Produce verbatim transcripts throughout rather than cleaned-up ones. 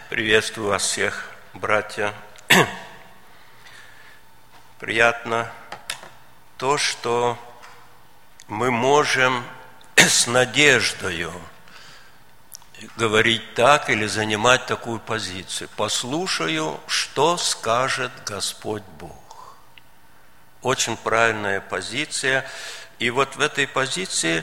Приветствую вас всех, братья. Приятно то, что мы можем с надеждою говорить так или занимать такую позицию. Послушаю, что скажет Господь Бог. Очень правильная позиция. И вот в этой позиции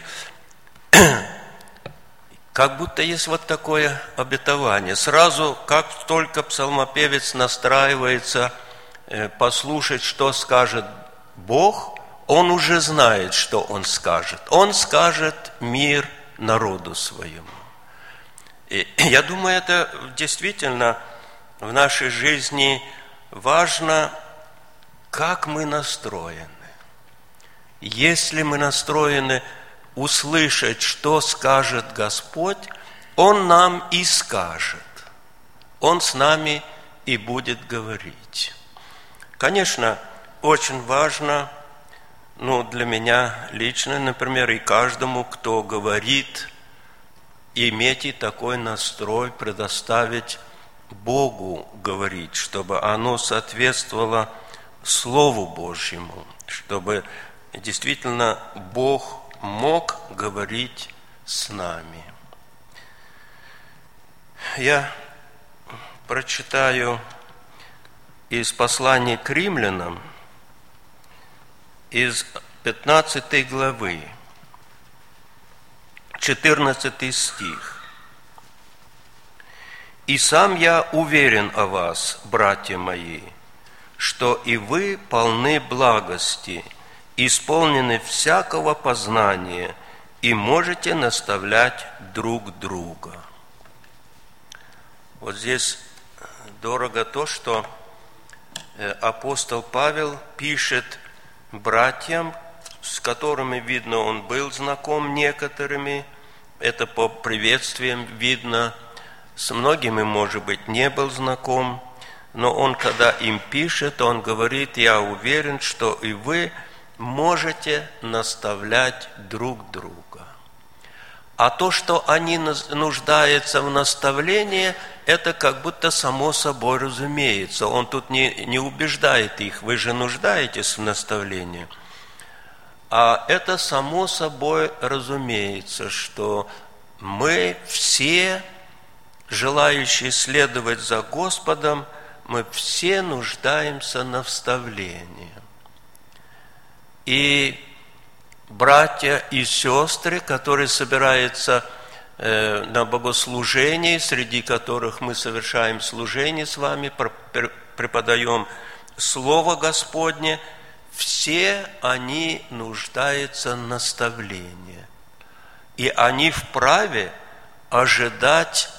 как будто есть вот такое обетование. Сразу, как только псалмопевец настраивается послушать, что скажет Бог, он уже знает, что он скажет. Он скажет мир народу своему. И я думаю, это действительно в нашей жизни важно, как мы настроены. Если мы настроены услышать, что скажет Господь, Он нам и скажет. Он с нами и будет говорить. Конечно, очень важно, ну, для меня лично, например, и каждому, кто говорит, иметь и такой настрой, предоставить Богу говорить, чтобы оно соответствовало Слову Божьему, чтобы действительно Бог мог говорить с нами. Я прочитаю из послания к римлянам, из пятнадцатой главы, четырнадцатый стих. «И сам я уверен о вас, братья мои, что и вы полны благости, исполнены всякого познания и можете наставлять друг друга». Вот здесь дорого то, что апостол Павел пишет братьям, с которыми, видно, он был знаком некоторыми, это по приветствиям видно, с многими, может быть, не был знаком, но он, когда им пишет, он говорит: «Я уверен, что и вы можете наставлять друг друга». А то, что они нуждаются в наставлении, это как будто само собой разумеется. Он тут не, не убеждает их: вы же нуждаетесь в наставлении. А это само собой разумеется, что мы все, желающие следовать за Господом, мы все нуждаемся в наставлении. И братья и сестры, которые собираются э, на богослужении, среди которых мы совершаем служение с вами, преподаем Слово Господне, все они нуждаются в наставлении. И они вправе ожидать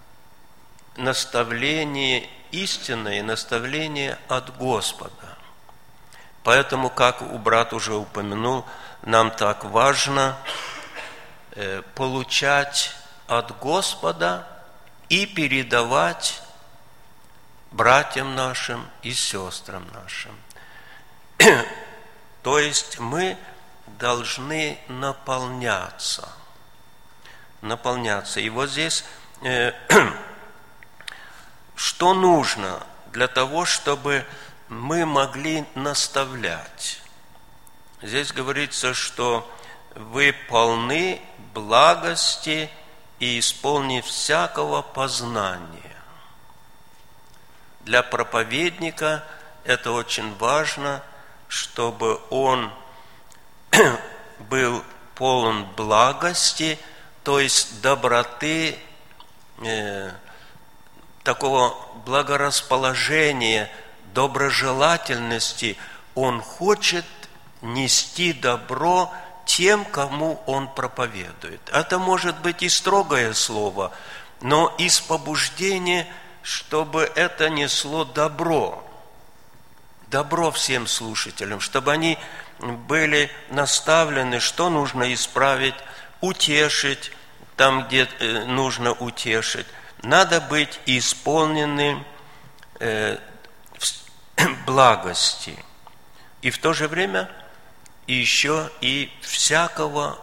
наставления истинное, наставление от Господа. Поэтому, как у брата уже упомянул, нам так важно э, получать от Господа и передавать братьям нашим и сестрам нашим. То есть мы должны наполняться. Наполняться. И вот здесь э, что нужно для того, чтобы мы могли наставлять? Здесь говорится, что вы полны благости и исполнены всякого познания. Для проповедника это очень важно, чтобы он был полон благости, то есть доброты, э, такого благорасположения, доброжелательности. Он хочет нести добро тем, кому он проповедует. Это может быть и строгое слово, но из побуждения, чтобы это несло добро. Добро всем слушателям, чтобы они были наставлены, что нужно исправить, утешить там, где нужно утешить. Надо быть исполненным э, благости. И в то же время еще и всякого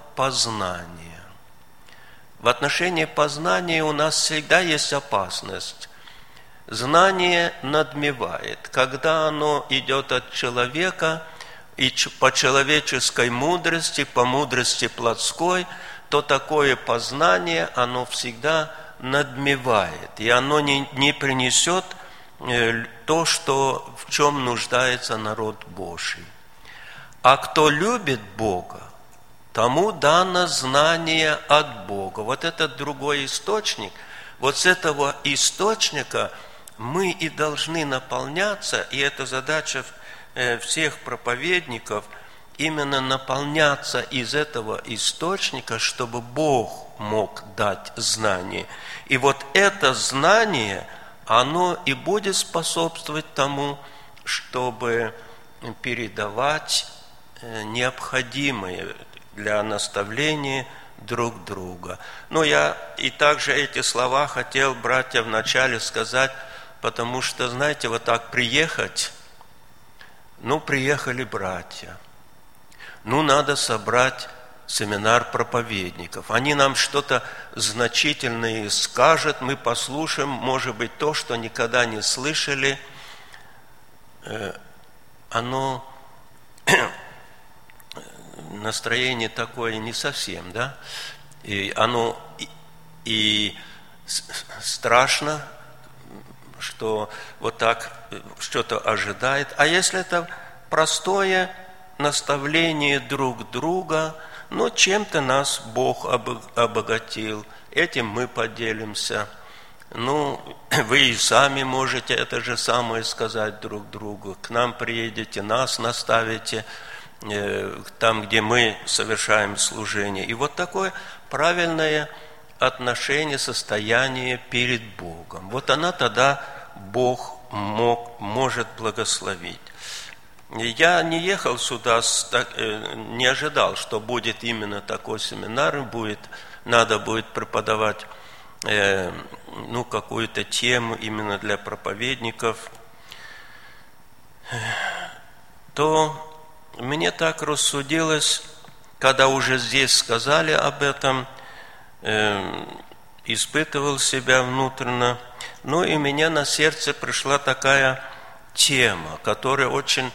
познания. В отношении познания у нас всегда есть опасность. Знание надмевает. Когда оно идет от человека и по человеческой мудрости, по мудрости плотской, то такое познание, оно всегда надмевает, и оно не, не принесет то, что, в чем нуждается народ Божий. А кто любит Бога, тому дано знание от Бога. Вот этот другой источник, вот с этого источника мы и должны наполняться, и это задача всех проповедников, именно наполняться из этого источника, чтобы Бог мог дать знание. И вот это знание, оно и будет способствовать тому, чтобы передавать необходимое для наставления друг друга. Но я и также эти слова хотел, братья, вначале сказать, потому что, знаете, вот так приехать, ну, приехали братья, ну, надо собрать семинар проповедников. Они нам что-то значительное скажут, мы послушаем, может быть, то, что никогда не слышали. Оно, настроение такое не совсем, да? И оно и, и страшно, что вот так что-то ожидает. А если это простое наставление друг друга, но чем-то нас Бог обогатил, этим мы поделимся. Ну, вы и сами можете это же самое сказать друг другу. К нам приедете, нас наставите э, там, где мы совершаем служение. И вот такое правильное отношение, состояние перед Богом. Вот она тогда Бог мог, может благословить. Я не ехал сюда, не ожидал, что будет именно такой семинар, будет, надо будет преподавать э, ну, какую-то тему именно для проповедников, то мне так рассудилось, когда уже здесь сказали об этом, э, испытывал себя внутренно, ну и меня на сердце пришла такая тема, которая очень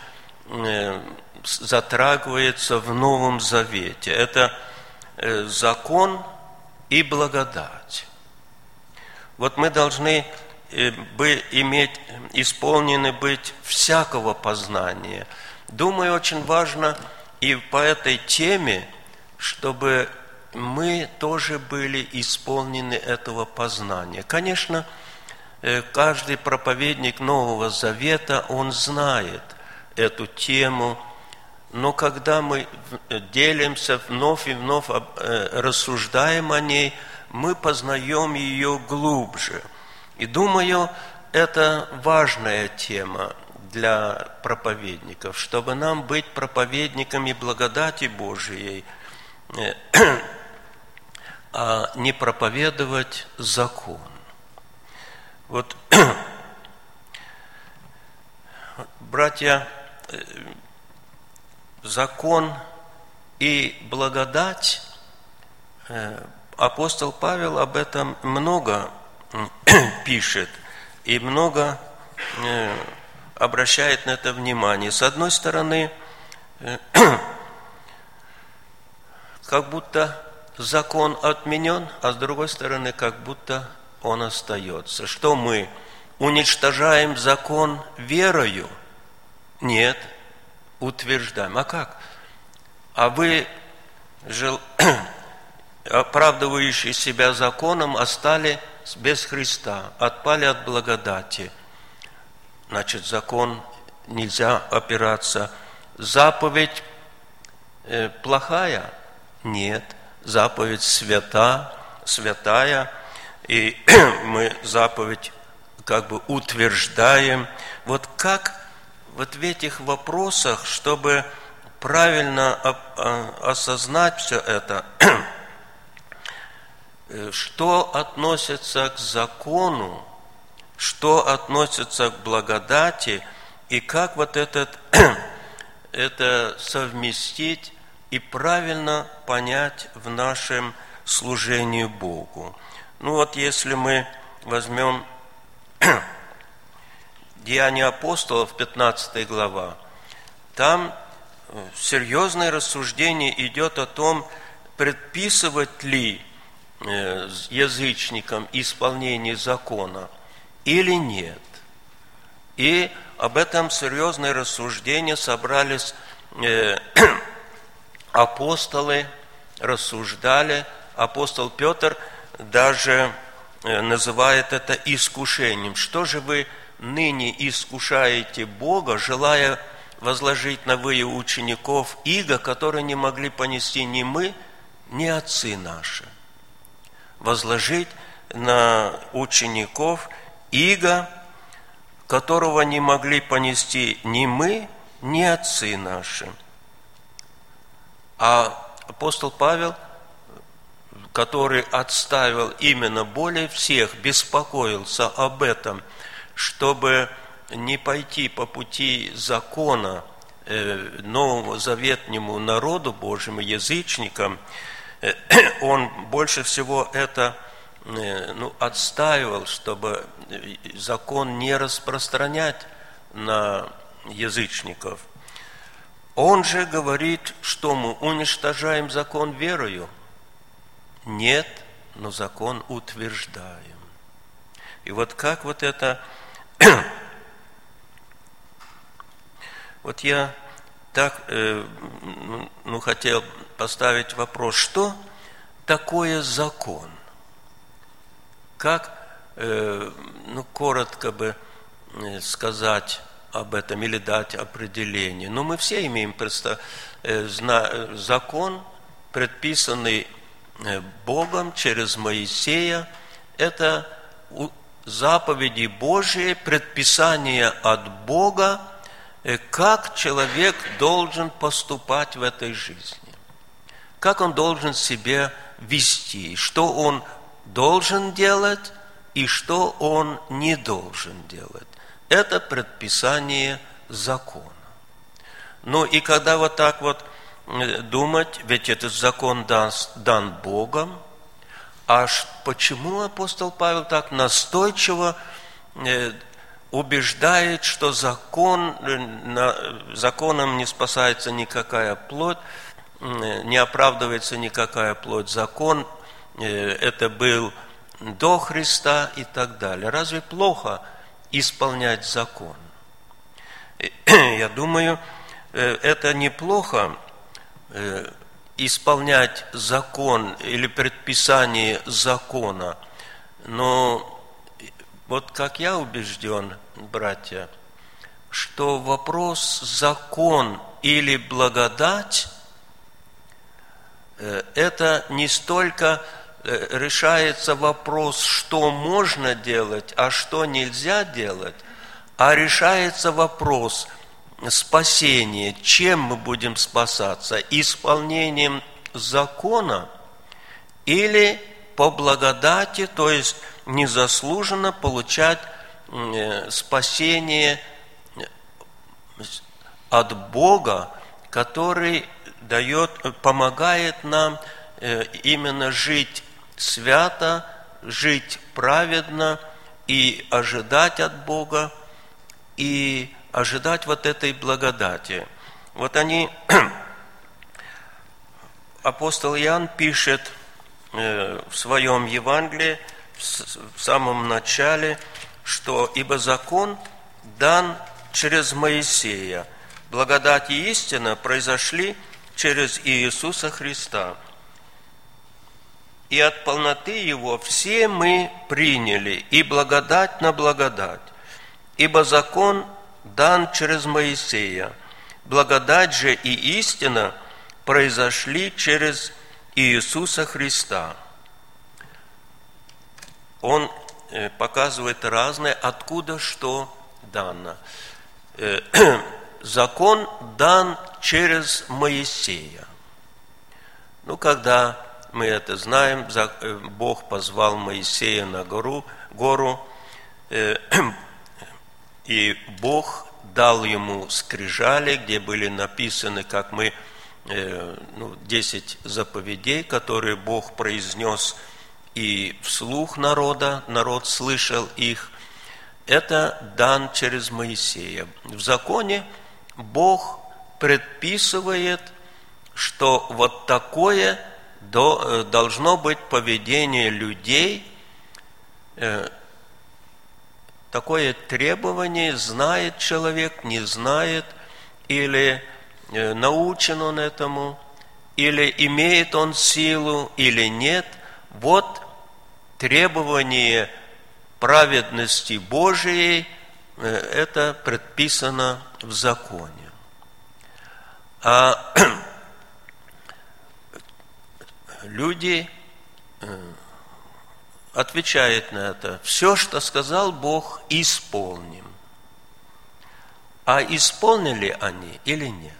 затрагивается в Новом Завете. Это закон и благодать. Вот мы должны бы иметь, исполнены быть всякого познания. Думаю, очень важно и по этой теме, чтобы мы тоже были исполнены этого познания. Конечно, каждый проповедник Нового Завета, он знает эту тему, но когда мы делимся вновь и вновь, рассуждаем о ней, мы познаем ее глубже. И думаю, это важная тема для проповедников, чтобы нам быть проповедниками благодати Божией, а не проповедовать закон. Вот, братья, закон и благодать, апостол Павел об этом много пишет и много обращает на это внимание. С одной стороны, как будто закон отменен, а с другой стороны, как будто он остается. Что мы уничтожаем закон верою? Нет, утверждаем. А как? А вы, оправдывающие себя законом, остались без Христа, отпали от благодати. Значит, закон нельзя опираться. Заповедь э, плохая? Нет. Заповедь свята, святая. И мы заповедь как бы утверждаем. Вот как вот в этих вопросах, чтобы правильно осознать все это, что относится к закону, что относится к благодати, и как вот этот, это совместить и правильно понять в нашем служении Богу. Ну вот если мы возьмем Деяния апостолов, пятнадцатая глава, там серьезное рассуждение идет о том, предписывать ли язычникам исполнение закона или нет. И об этом серьезное рассуждение собрались апостолы, рассуждали. Апостол Петр даже называет это искушением. Что же вы ныне искушаете Бога, желая возложить на вы учеников иго, которые не могли понести ни мы, ни отцы наши? Возложить на учеников иго, которого не могли понести ни мы, ни отцы наши. А апостол Павел, который отставил именно более всех, беспокоился об этом, чтобы не пойти по пути закона новому заветнему народу Божьему, язычникам, он больше всего это ну, отстаивал, чтобы закон не распространять на язычников. Он же говорит, что мы уничтожаем закон верою. Нет, но закон утверждаем. И вот как вот это... Вот я так э, ну, хотел поставить вопрос, что такое закон? Как, э, ну, коротко бы сказать об этом или дать определение? Ну, мы все имеем представ... э, зна... закон, предписанный Богом через Моисея, это заповеди Божьи, предписания от Бога, как человек должен поступать в этой жизни, как он должен себя вести, что он должен делать и что он не должен делать. Это предписание закона. Ну и когда вот так вот думать, ведь этот закон дан, дан Богом, а почему апостол Павел так настойчиво убеждает, что закон, законом не спасается никакая плоть, не оправдывается никакая плоть. Закон это был до Христа и так далее. Разве плохо исполнять закон? Я думаю, это неплохо исполнять закон или предписание закона, но вот как я убежден, братья, что вопрос закон или благодать это не столько решается вопрос, что можно делать, а что нельзя делать, а решается вопрос спасения, чем мы будем спасаться, исполнением закона или по благодати, то есть незаслуженно получать спасение от Бога, который дает, помогает нам именно жить свято, жить праведно и ожидать от Бога, и ожидать вот этой благодати. Вот они, апостол Иоанн пишет в своем Евангелии, в самом начале, что «Ибо закон дан через Моисея, благодать и истина произошли через Иисуса Христа. И от полноты Его все мы приняли, и благодать на благодать. Ибо закон дан через Моисея, благодать же и истина произошли через Иисуса Христа». Он показывает разное, откуда что дано. Закон дан через Моисея. Ну, когда мы это знаем, Бог позвал Моисея на гору, гору, и Бог дал ему скрижали, где были написаны, как мы, ну, десять заповедей, которые Бог произнес и вслух народа, народ слышал их. это дан через Моисея. В законе Бог предписывает, что вот такое должно быть поведение людей, такое требование, знает человек, не знает, или научен он этому, или имеет он силу, или нет. Вот требование праведности Божией, это предписано в законе. А люди отвечают на это: все, что сказал Бог, исполним. А исполнили они или нет?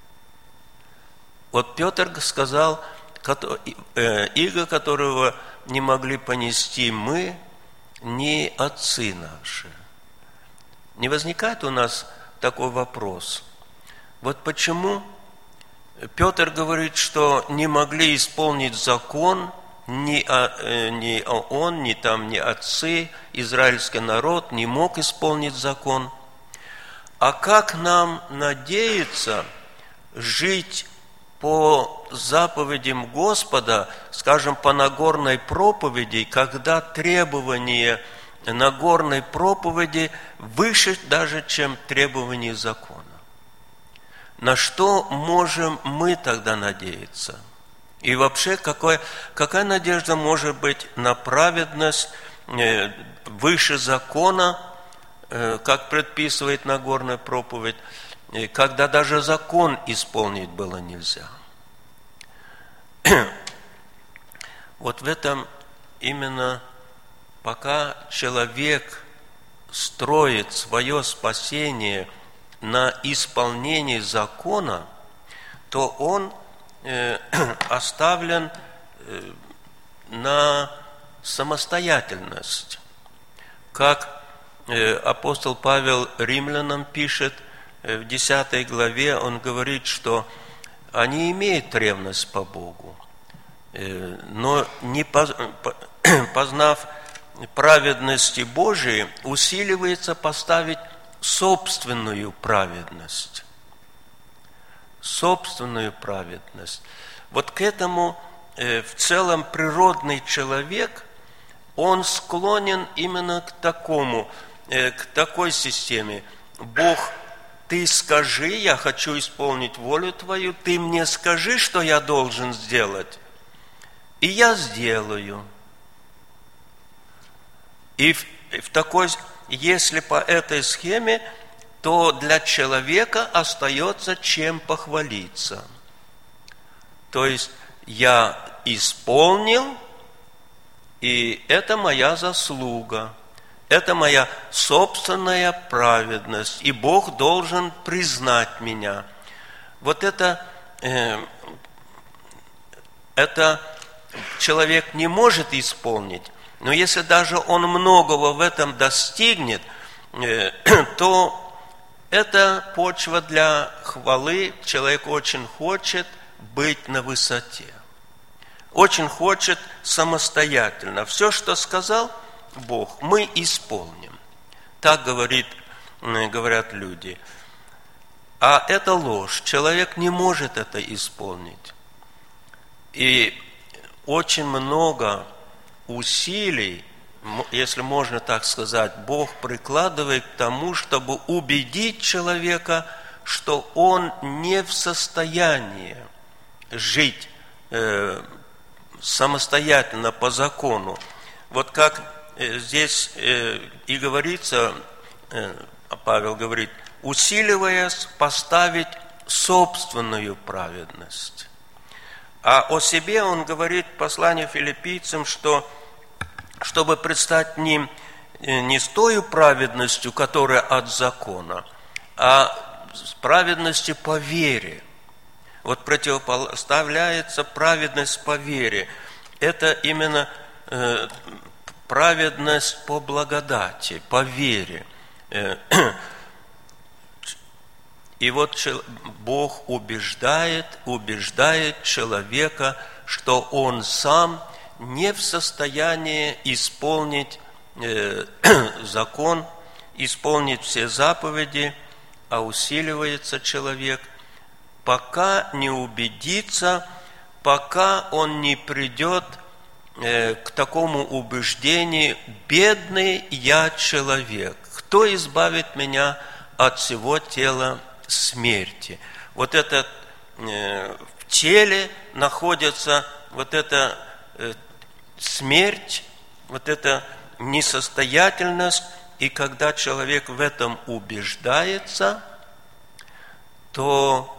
Вот Петр сказал: иго, которого не могли понести мы, ни отцы наши. Не возникает у нас такой вопрос: вот почему Петр говорит, что не могли исполнить закон ни, ни он, ни там, ни отцы, израильский народ не мог исполнить закон. А как нам надеяться жить по заповедям Господа, скажем, по Нагорной проповеди, когда требования Нагорной проповеди выше даже, чем требования закона? На что можем мы тогда надеяться? И вообще, какой, какая надежда может быть на праведность выше закона, как предписывает Нагорная проповедь, когда даже закон исполнить было нельзя? Вот в этом именно, пока человек строит свое спасение на исполнении закона, то он э, оставлен э, на самостоятельность. Как э, апостол Павел Римлянам пишет э, в десятой главе, он говорит, что они имеют ревность по Богу, э, но не поз, познав праведности Божией, усиливается поставить собственную праведность. Собственную праведность. Вот к этому э, в целом природный человек, он склонен именно к такому, э, к такой системе. Бог, ты скажи, я хочу исполнить волю твою, ты мне скажи, что я должен сделать, и я сделаю. И в, в такой, если по этой схеме, то для человека остается чем похвалиться. То есть я исполнил, и это моя заслуга, это моя собственная праведность, и Бог должен признать меня. Вот это, э, это человек не может исполнить. Но если даже он многого в этом достигнет, то это почва для хвалы. Человек очень хочет быть на высоте. Очень хочет самостоятельно. Все, что сказал Бог, мы исполним. Так говорит, говорят люди. А это ложь. Человек не может это исполнить. И очень много усилий, если можно так сказать, Бог прикладывает к тому, чтобы убедить человека, что он не в состоянии жить э, самостоятельно по закону. Вот как э, здесь э, и говорится, э, Павел говорит, усиливаясь поставить собственную праведность. А о себе он говорит в послании филиппийцам, что чтобы предстать ним не с той праведностью, которая от закона, а с праведностью по вере. Вот противопоставляется праведность по вере. Это именно э, праведность по благодати, по вере. И вот Бог убеждает, убеждает человека, что он сам не в состоянии исполнить э, закон, исполнить все заповеди, а усиливается человек, пока не убедится, пока он не придет к такому убеждению: бедный я человек, кто избавит меня от всего тела смерти? Вот это в теле находится вот эта смерть, вот эта несостоятельность, и когда человек в этом убеждается, то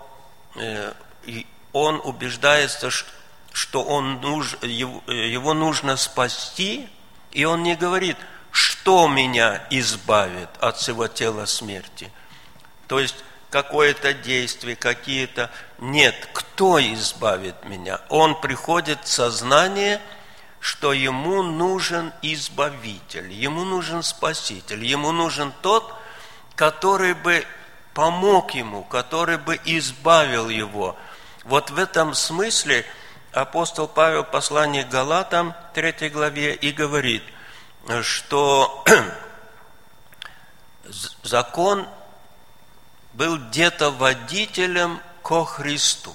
он убеждается, что он нуж, его нужно спасти, и он не говорит: что меня избавит от всего тела смерти. То есть какое-то действие, какие-то... Нет, кто избавит меня? Он приходит в сознание, что ему нужен избавитель, ему нужен спаситель, ему нужен тот, который бы помог ему, который бы избавил его. Вот в этом смысле апостол Павел в послании к Галатам, третьей главе, и говорит, что закон был где-то водителем ко Христу.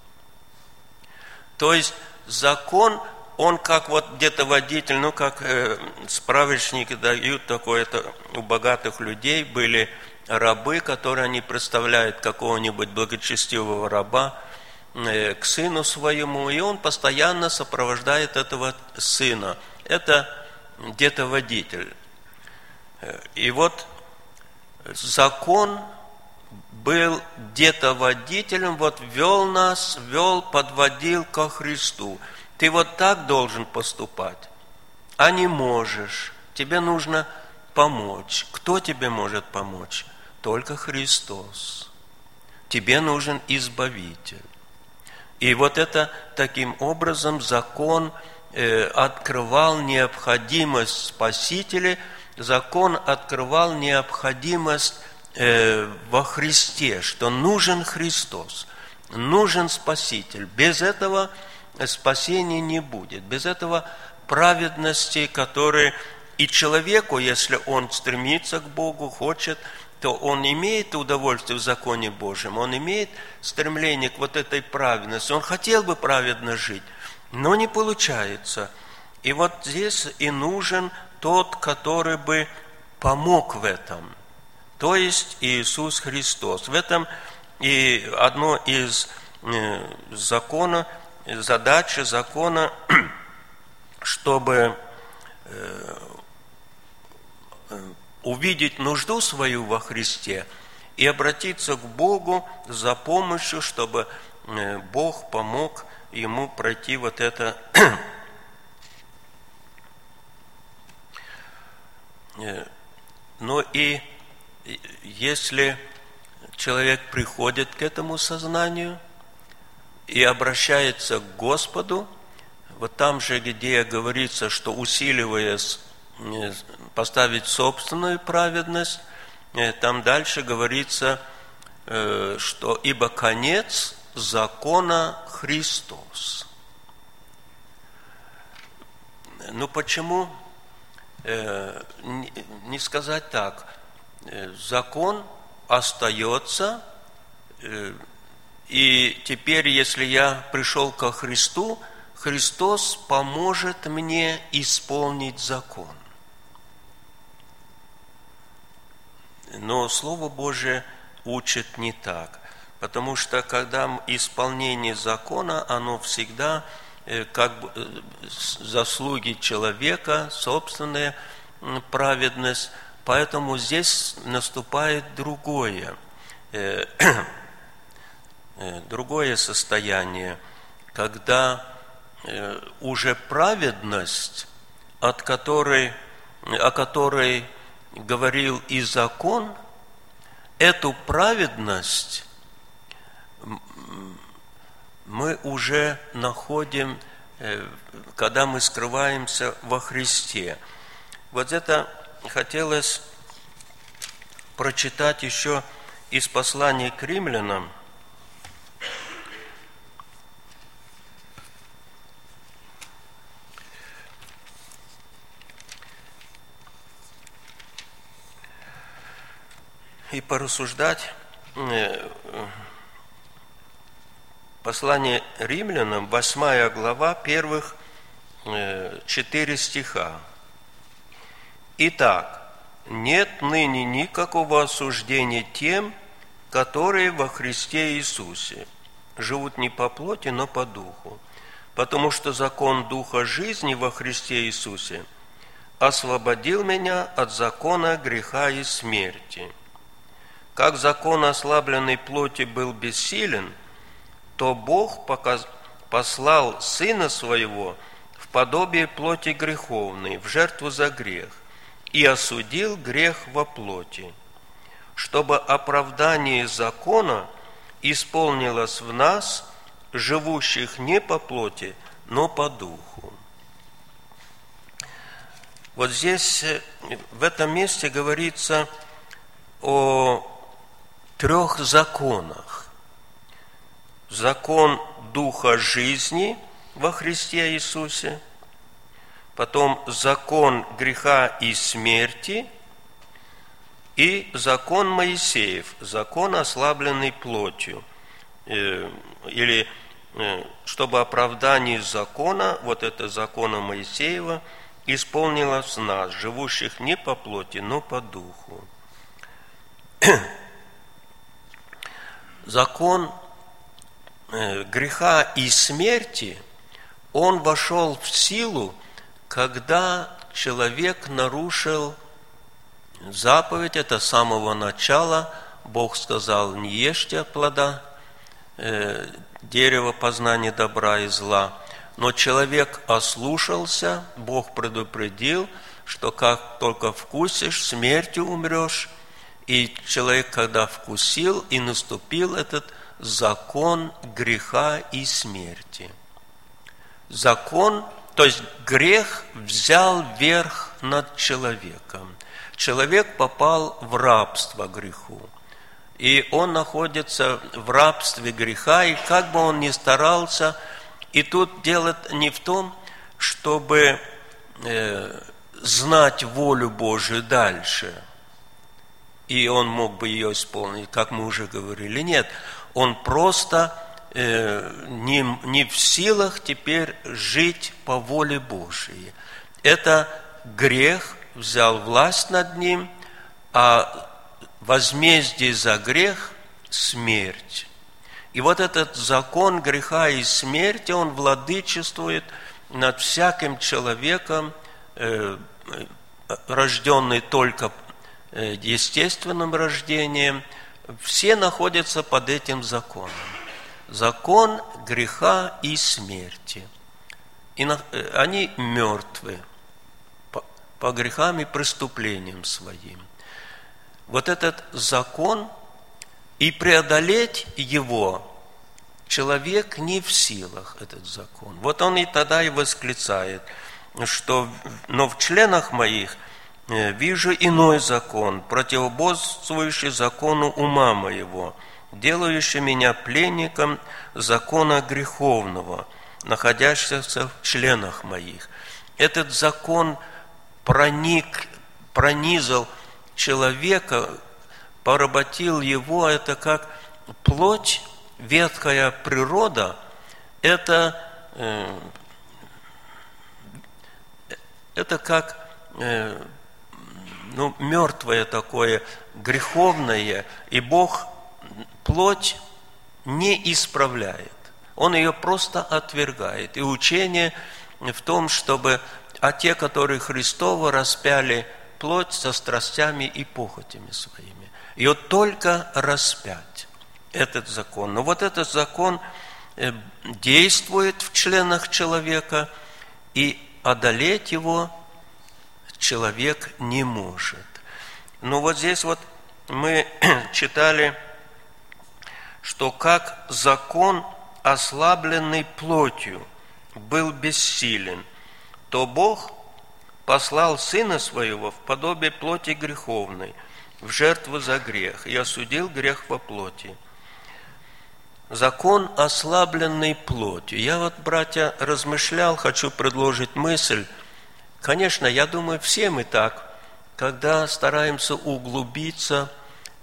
То есть закон, он как вот где-то водитель, ну как э, справочники дают такое-то, у богатых людей были рабы, которые они представляют какого-нибудь благочестивого раба э, к сыну своему, и он постоянно сопровождает этого сына. Это где-то водитель. И вот закон был где-то водителем, вот вел нас, вел, подводил ко Христу. Ты вот так должен поступать, а не можешь. Тебе нужно помочь. Кто тебе может помочь? Только Христос. Тебе нужен избавитель. И вот это таким образом закон э, открывал необходимость Спасителя, закон открывал необходимость э, во Христе, что нужен Христос, нужен Спаситель. Без этого спасения не будет, без этого праведности, которые и человеку, если он стремится к Богу, хочет, то он имеет удовольствие в законе Божьем, он имеет стремление к вот этой праведности, он хотел бы праведно жить, но не получается. И вот здесь и нужен тот, который бы помог в этом, то есть Иисус Христос. В этом и одно из закона, задачи закона, чтобы увидеть нужду свою во Христе и обратиться к Богу за помощью, чтобы Бог помог ему пройти вот это. Но и если человек приходит к этому сознанию и обращается к Господу, вот там же, где говорится, что усиливаясь поставить собственную праведность, там дальше говорится, что «ибо конец закона Христос». Ну почему не сказать так? Закон остается, и теперь, если я пришел ко Христу, Христос поможет мне исполнить закон. Но Слово Божие учит не так, потому что когда исполнение закона, оно всегда как бы заслуги человека, собственная праведность, поэтому здесь наступает другое, другое состояние, когда уже праведность, от которой, о которой говорил и закон, эту праведность мы уже находим, когда мы скрываемся во Христе. Вот это хотелось прочитать еще из послания к римлянам. и порассуждать. Послание римлянам, восьмая глава, первых четыре стиха. Итак, нет ныне никакого осуждения тем, которые во Христе Иисусе живут не по плоти, но по духу. Потому что закон Духа жизни во Христе Иисусе освободил меня от закона греха и смерти. Как закон ослабленной плоти был бессилен, то Бог показ... послал Сына Своего в подобие плоти греховной, в жертву за грех, и осудил грех во плоти, чтобы оправдание закона исполнилось в нас, живущих не по плоти, но по духу. Вот здесь, в этом месте говорится о трех законах. Закон Духа жизни во Христе Иисусе, потом закон греха и смерти и закон Моисеев, закон, ослабленный плотью, или чтобы оправдание закона, вот это закона Моисеева, исполнилось в нас, живущих не по плоти, но по духу. Закон греха и смерти, он вошел в силу, когда человек нарушил заповедь. Это с самого начала Бог сказал: не ешьте плода э, дерева познания добра и зла. Но человек ослушался, Бог предупредил, что как только вкусишь, смертью умрешь. И человек, когда вкусил, и наступил этот закон греха и смерти. Закон, то есть грех взял верх над человеком. Человек попал в рабство греху. И он находится в рабстве греха, и как бы он ни старался, и тут дело не в том, чтобы э, знать волю Божию дальше, и он мог бы ее исполнить, как мы уже говорили. Нет, он просто э, не, не в силах теперь жить по воле Божией. Это грех взял власть над ним, а возмездие за грех – смерть. И вот этот закон греха и смерти, он владычествует над всяким человеком, э, рожденный только естественным рождением. Все находятся под этим законом. Закон греха и смерти. И на, они мертвы по, по грехам и преступлениям своим. Вот этот закон, и преодолеть его человек не в силах, этот закон. Вот он и тогда и восклицает, что но в членах моих вижу иной закон, противоборствующий закону ума моего, делающий меня пленником закона греховного, находящегося в членах моих. Этот закон проник, пронизал человека, поработил его. Это как плоть, ветхая природа, это, э, это как э, ну, мертвое такое, греховное, и Бог плоть не исправляет. Он ее просто отвергает. И учение в том, чтобы, а те, которые Христово распяли плоть со страстями и похотями своими, ее только распять, этот закон. Но вот этот закон действует в членах человека, и одолеть его человек не может. Но вот здесь вот мы читали, что как закон, ослабленный плотью, был бессилен, то Бог послал Сына Своего в подобие плоти греховной, в жертву за грех, и осудил грех во плоти. Закон, ослабленный плотью. Я вот, братья, размышлял, хочу предложить мысль. Конечно, я думаю, все мы так, когда стараемся углубиться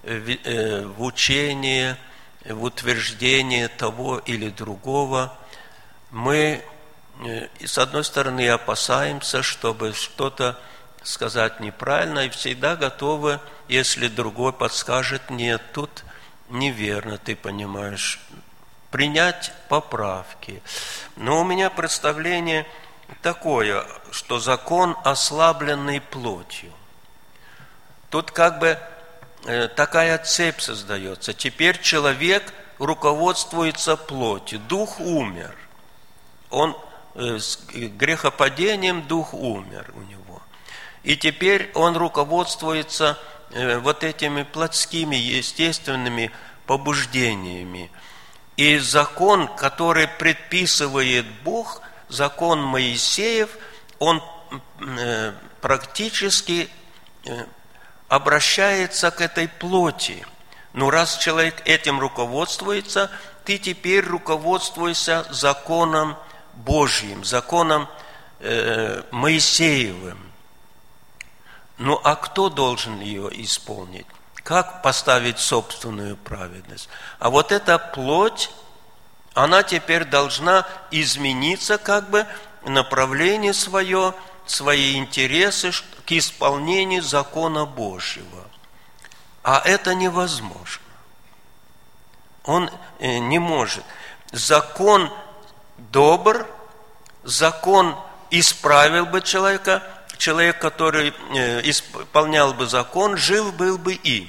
в учении, в утверждении того или другого, мы, с одной стороны, опасаемся, чтобы что-то сказать неправильно, и всегда готовы, если другой подскажет: нет, тут неверно, ты понимаешь, принять поправки. Но у меня представление такое, что закон, ослабленный плотью. Тут как бы такая цепь создается. Теперь человек руководствуется плотью. Дух умер. Он с грехопадением, дух умер у него. И теперь он руководствуется вот этими плотскими, естественными побуждениями. И закон, который предписывает Бог, закон Моисеев, он практически обращается к этой плоти. Ну, раз человек этим руководствуется, ты теперь руководствуйся законом Божьим, законом э, Моисеевым. Ну, а кто должен ее исполнить? Как поставить собственную праведность? А вот эта плоть, она теперь должна измениться, как бы направление свое, свои интересы к исполнению закона Божьего. А это невозможно. Он не может. Закон добр, закон исправил бы человека, человек, который исполнял бы закон, жив был бы им.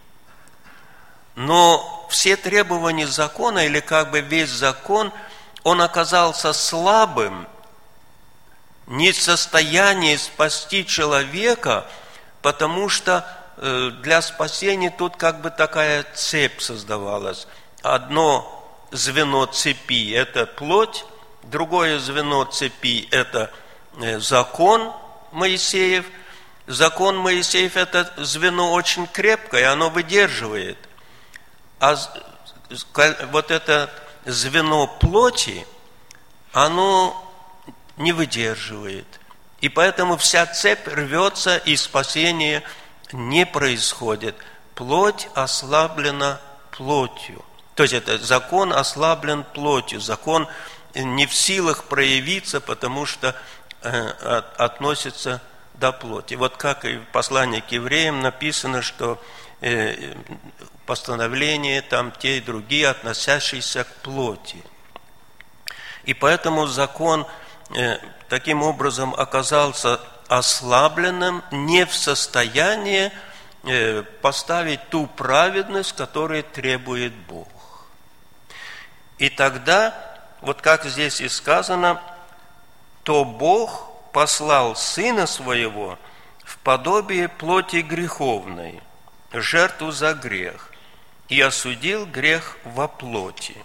Но все требования закона, или как бы весь закон, он оказался слабым, не в состоянии спасти человека, потому что для спасения тут как бы такая цепь создавалась. Одно звено цепи – это плоть, другое звено цепи – это закон Моисеев. Закон Моисеев – это звено очень крепкое, оно выдерживает. А вот это звено плоти, оно не выдерживает. И поэтому вся цепь рвется, и спасение не происходит. Плоть ослаблена плотью. То есть это закон ослаблен плотью. Закон не в силах проявиться, потому что э, относится до плоти. Вот как и в послании к евреям написано, что э, постановления там те и другие, относящиеся к плоти. И поэтому закон э, таким образом оказался ослабленным, не в состоянии э, поставить ту праведность, которую требует Бог. И тогда, вот как здесь и сказано, то Бог послал Сына Своего в подобие плоти греховной, жертву за грех, и осудил грех во плоти.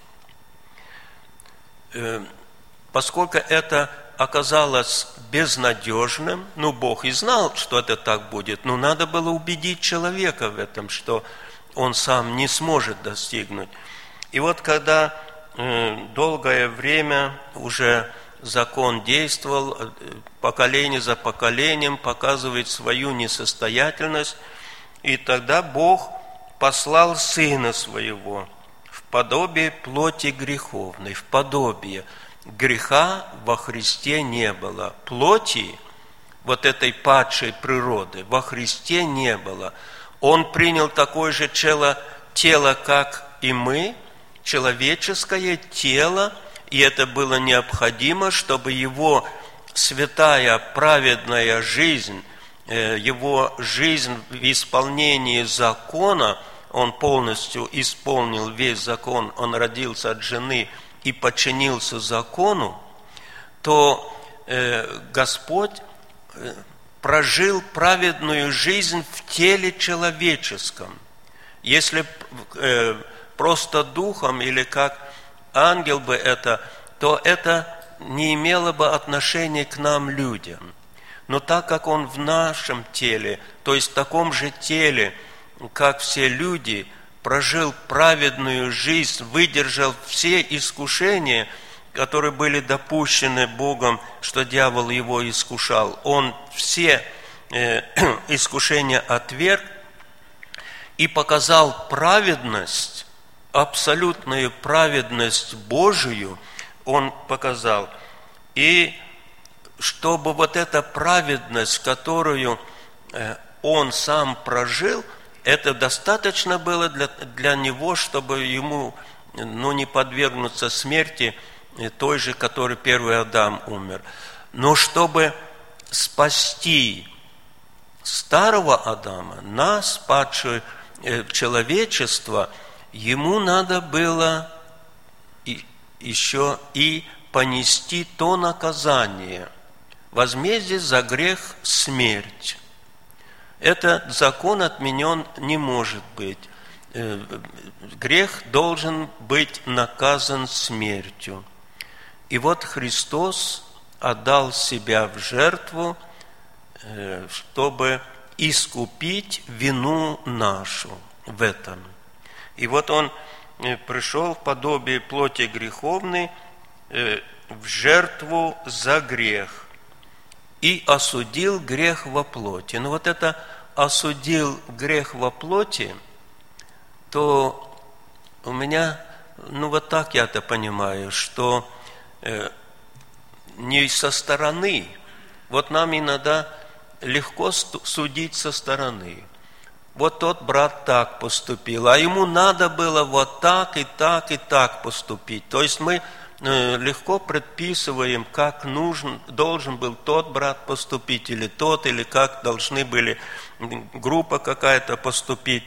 Поскольку это оказалось безнадежным, ну, Бог и знал, что это так будет, но надо было убедить человека в этом, что он сам не сможет достигнуть. И вот когда долгое время уже закон действовал, поколение за поколением показывает свою несостоятельность, и тогда Бог послал Сына Своего в подобие плоти греховной, в подобие. Греха во Христе не было. Плоти, вот этой падшей природы, во Христе не было. Он принял такое же тело, тело, как и мы, человеческое тело, и это было необходимо, чтобы его святая, праведная жизнь, его жизнь в исполнении закона, он полностью исполнил весь закон, он родился от жены и подчинился закону, то Господь прожил праведную жизнь в теле человеческом. Если просто духом или как ангел бы это, то это не имело бы отношения к нам, людям. Но так как Он в нашем теле, то есть в таком же теле, как все люди, прожил праведную жизнь, выдержал все искушения, которые были допущены Богом, что дьявол его искушал. Он все э, искушения отверг, и показал праведность, абсолютную праведность Божию Он показал. И чтобы вот эта праведность, которую Он сам прожил, это достаточно было для, для Него, чтобы Ему ну, не подвергнуться смерти той же, которой первый Адам умер. Но чтобы спасти старого Адама, нас, падшее человечество, Ему надо было и, еще и понести то наказание. Возмездие за грех – смерть. Этот закон отменен не может быть. Грех должен быть наказан смертью. И вот Христос отдал себя в жертву, чтобы искупить вину нашу в этом. И вот Он пришел в подобие плоти греховной в жертву за грех и осудил грех во плоти. Но вот это осудил грех во плоти, то у меня, ну вот так я это понимаю, что э, не со стороны, вот нам иногда легко судить со стороны. Вот тот брат так поступил, а ему надо было вот так и так и так поступить. То есть мы легко предписываем, как нужен, должен был тот брат поступить, или тот, или как должны были группа какая-то поступить.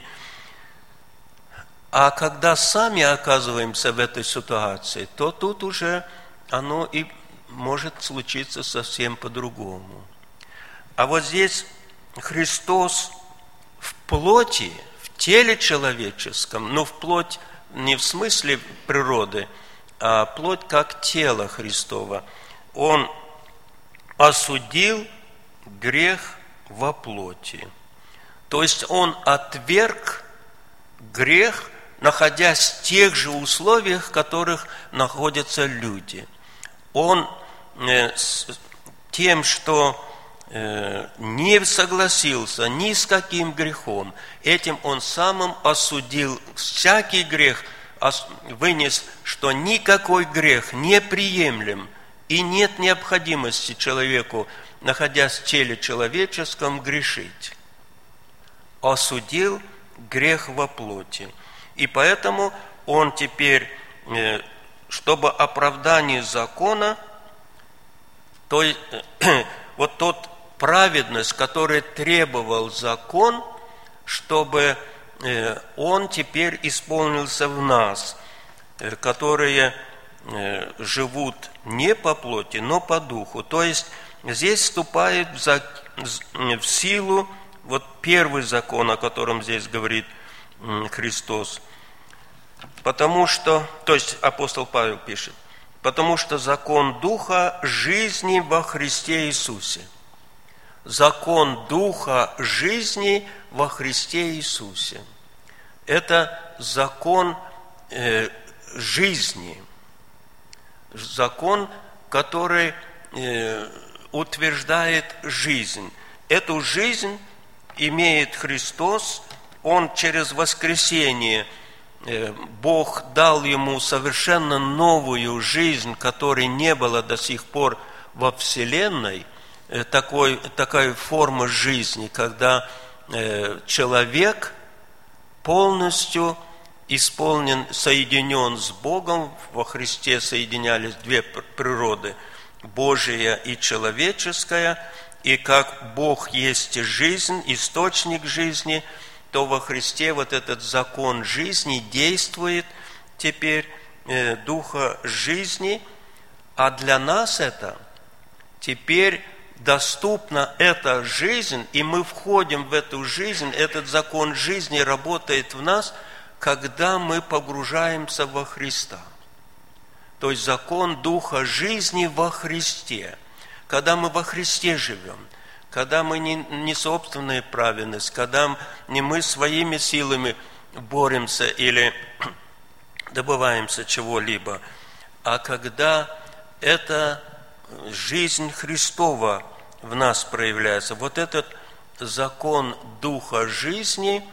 А когда сами оказываемся в этой ситуации, то тут уже оно и может случиться совсем по-другому. А вот здесь Христос в плоти, в теле человеческом, но в плоть не в смысле природы, а плоть как тело Христова, Он осудил грех во плоти. То есть Он отверг грех, находясь в тех же условиях, в которых находятся люди. Он тем, что не согласился ни с каким грехом, этим Он самым осудил всякий грех, вынес, что никакой грех не приемлем, и нет необходимости человеку, находясь в теле человеческом, грешить. Осудил грех во плоти. И поэтому Он теперь, чтобы оправдание закона, то есть вот тот праведность, которую требовал закон, чтобы Он теперь исполнился в нас, которые живут не по плоти, но по духу. То есть здесь вступает в силу вот первый закон, о котором здесь говорит Христос. Потому что, то есть апостол Павел пишет, потому что закон Духа жизни во Христе Иисусе. Закон Духа жизни во Христе Иисусе. Это закон э, жизни. Закон, который э, утверждает жизнь. Эту жизнь имеет Христос. Он через воскресение, э, Бог дал Ему совершенно новую жизнь, которой не было до сих пор во Вселенной. Э, такой, такая форма жизни, когда э, человек полностью исполнен, соединен с Богом. Во Христе соединялись две природы, Божия и человеческая. И как Бог есть жизнь, источник жизни, то во Христе вот этот закон жизни действует теперь, э, Духа жизни. А для нас это теперь доступна эта жизнь, и мы входим в эту жизнь, этот закон жизни работает в нас, когда мы погружаемся во Христа. То есть закон Духа жизни во Христе. Когда мы во Христе живем, когда мы не, не собственная праведность, когда не мы своими силами боремся или добываемся чего-либо, а когда эта жизнь Христова в нас проявляется. Вот этот закон Духа жизни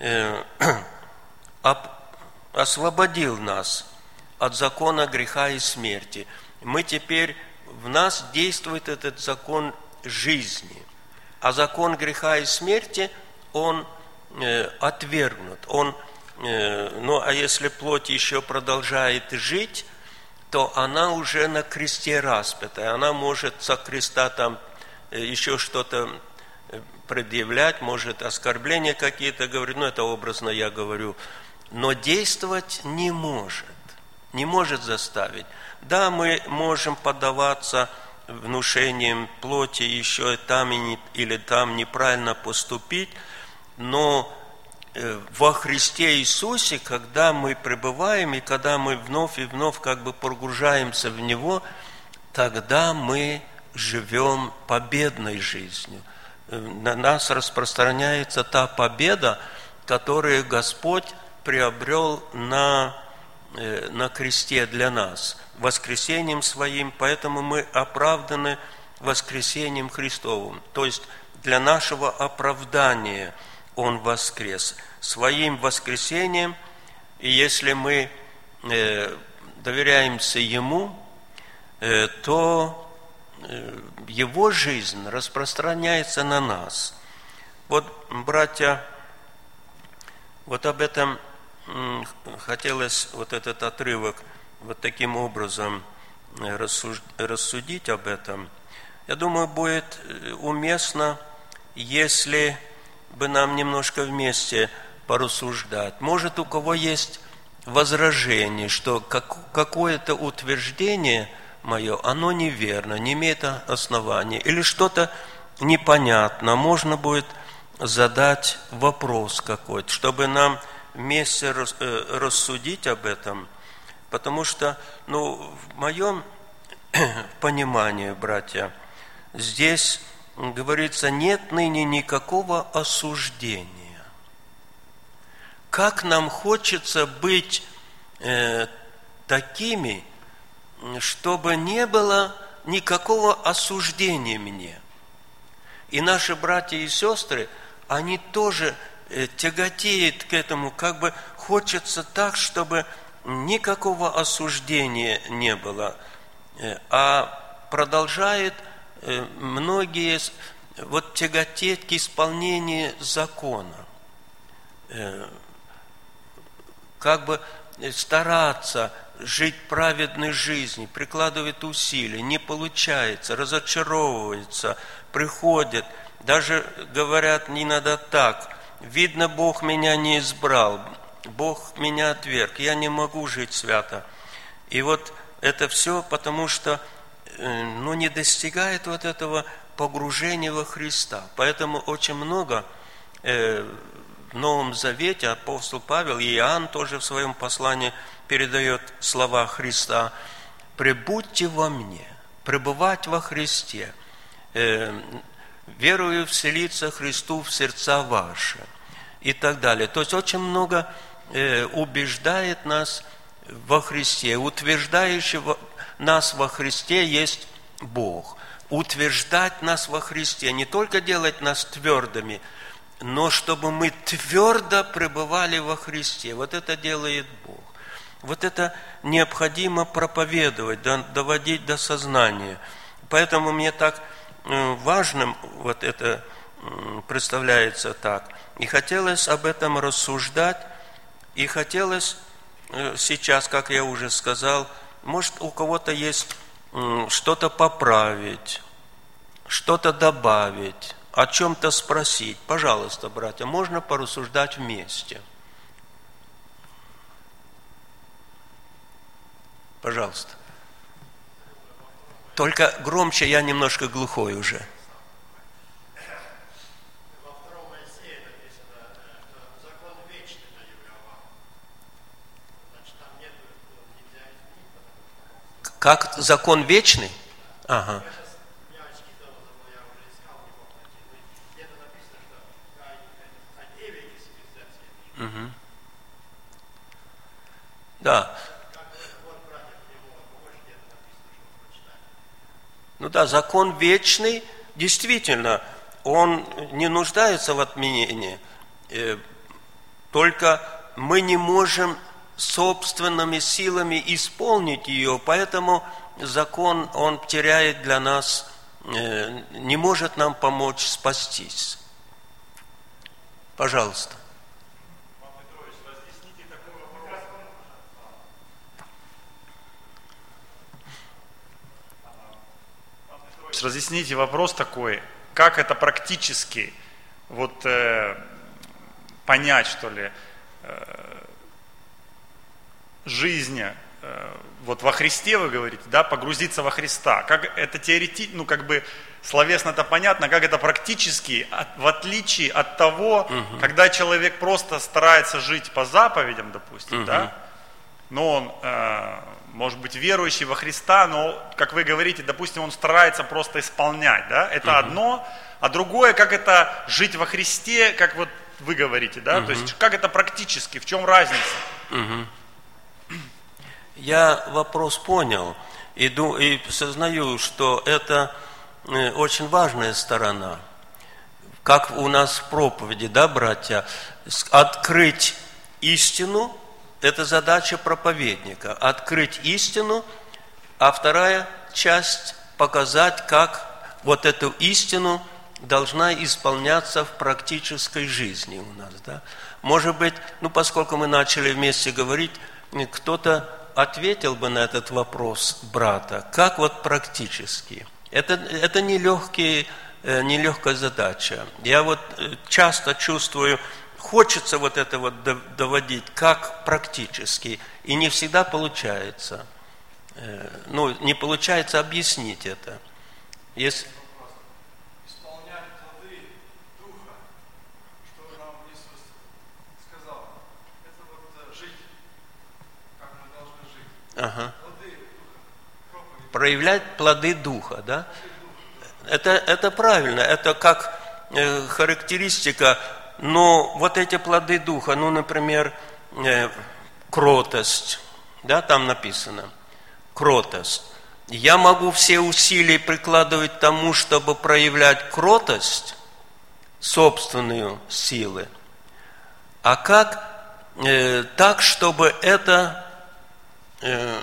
освободил нас от закона греха и смерти. Мы теперь, в нас действует этот закон жизни. А закон греха и смерти, он э, отвергнут. Он, э, ну, а если плоть еще продолжает жить, то она уже на кресте распятая. Она может со креста там э, еще что-то предъявлять, может оскорбления какие-то говорить, ну, это образно я говорю, но действовать не может, не может заставить. Да, мы можем поддаваться внушением плоти еще там или там неправильно поступить, но во Христе Иисусе, когда мы пребываем и когда мы вновь и вновь как бы погружаемся в Него, тогда мы живем победной жизнью. На нас распространяется та победа, которую Господь приобрел на, на кресте для нас, воскресением Своим, поэтому мы оправданы воскресением Христовым. То есть для нашего оправдания Он воскрес Своим воскресением, и если мы э, доверяемся Ему, э, то э, Его жизнь распространяется на нас. Вот, братья, вот об этом м, хотелось вот этот отрывок вот таким образом рассудить об этом. Я думаю, будет уместно, если бы нам немножко вместе порассуждать. Может, у кого есть возражение, что какое-то утверждение мое, оно неверно, не имеет основания, или что-то непонятно, можно будет задать вопрос какой-то, чтобы нам вместе рассудить об этом. Потому что, ну, в моем понимании, братья, здесь говорится, нет ныне никакого осуждения. Как нам хочется быть э, такими, чтобы не было никакого осуждения мне. И наши братья и сестры, они тоже э, тяготеют к этому, как бы хочется так, чтобы никакого осуждения не было, а продолжают многие вот тяготеть к исполнению закона, как бы стараться жить праведной жизнью, прикладывает усилия, не получается, разочаровывается, приходит, даже говорят, не надо так, видно, Бог меня не избрал, Бог меня отверг, я не могу жить свято. И вот это все потому, что ну, не достигает вот этого погружения во Христа. Поэтому очень много э, в Новом Завете апостол Павел и Иоанн тоже в своем послании передает слова Христа: «Пребудьте во мне, пребывать во Христе, э, верую вселиться Христу в сердца ваши» и так далее. То есть очень много убеждает нас во Христе. Утверждающий нас во Христе есть Бог. Утверждать нас во Христе, не только делать нас твердыми, но чтобы мы твердо пребывали во Христе. Вот это делает Бог. Вот это необходимо проповедовать, доводить до сознания. Поэтому мне так важным вот это представляется так. И хотелось об этом рассуждать, и хотелось сейчас, как я уже сказал, может, у кого-то есть что-то поправить, что-то добавить, о чем-то спросить. Пожалуйста, братья, можно порассуждать вместе. Пожалуйста. Только громче, я немножко глухой уже. Как закон вечный? Ага. Угу. Да. Ну да, закон вечный, действительно, он не нуждается в отменении. только мы не можем собственными силами исполнить ее, поэтому закон, он теряет для нас, не может нам помочь спастись. Пожалуйста. Разъясните вопрос такой, как это практически вот, э, понять, что ли, э, жизнь э, вот во Христе, вы говорите, да, погрузиться во Христа. Как это теоретически, ну как бы словесно это понятно, как это практически, от, в отличие от того, угу. когда человек просто старается жить по заповедям, допустим, угу. да, но он, э, может быть, верующий во Христа, но, как вы говорите, допустим, он старается просто исполнять, да, это угу. одно, а другое, как это жить во Христе, как вот вы говорите, да, угу. то есть как это практически, в чем разница? Угу. Я вопрос понял и, и сознаю, что это очень важная сторона, как у нас в проповеди, да, братья, открыть истину. Это задача проповедника – открыть истину, а вторая часть – показать, как вот эту истину должна исполняться в практической жизни у нас. Да? Может быть, ну, поскольку мы начали вместе говорить, кто-то ответил бы на этот вопрос брата, как вот практически. Это, это нелегкие, нелегкая задача. Я вот часто чувствую, хочется вот это вот доводить, как практически, и не всегда получается. Ну, не получается объяснить это. Если... Исполнять плоды Духа, что нам Иисус сказал, это вот жить, как мы должны жить. Ага. Плоды Духа, проповедь. Проявлять плоды Духа, да? Это, это правильно, это как э, характеристика. Но вот эти плоды Духа, ну, например, э, кротость, да, там написано, кротость. Я могу все усилия прикладывать к тому, чтобы проявлять кротость, собственную силы, а как э, так, чтобы это э,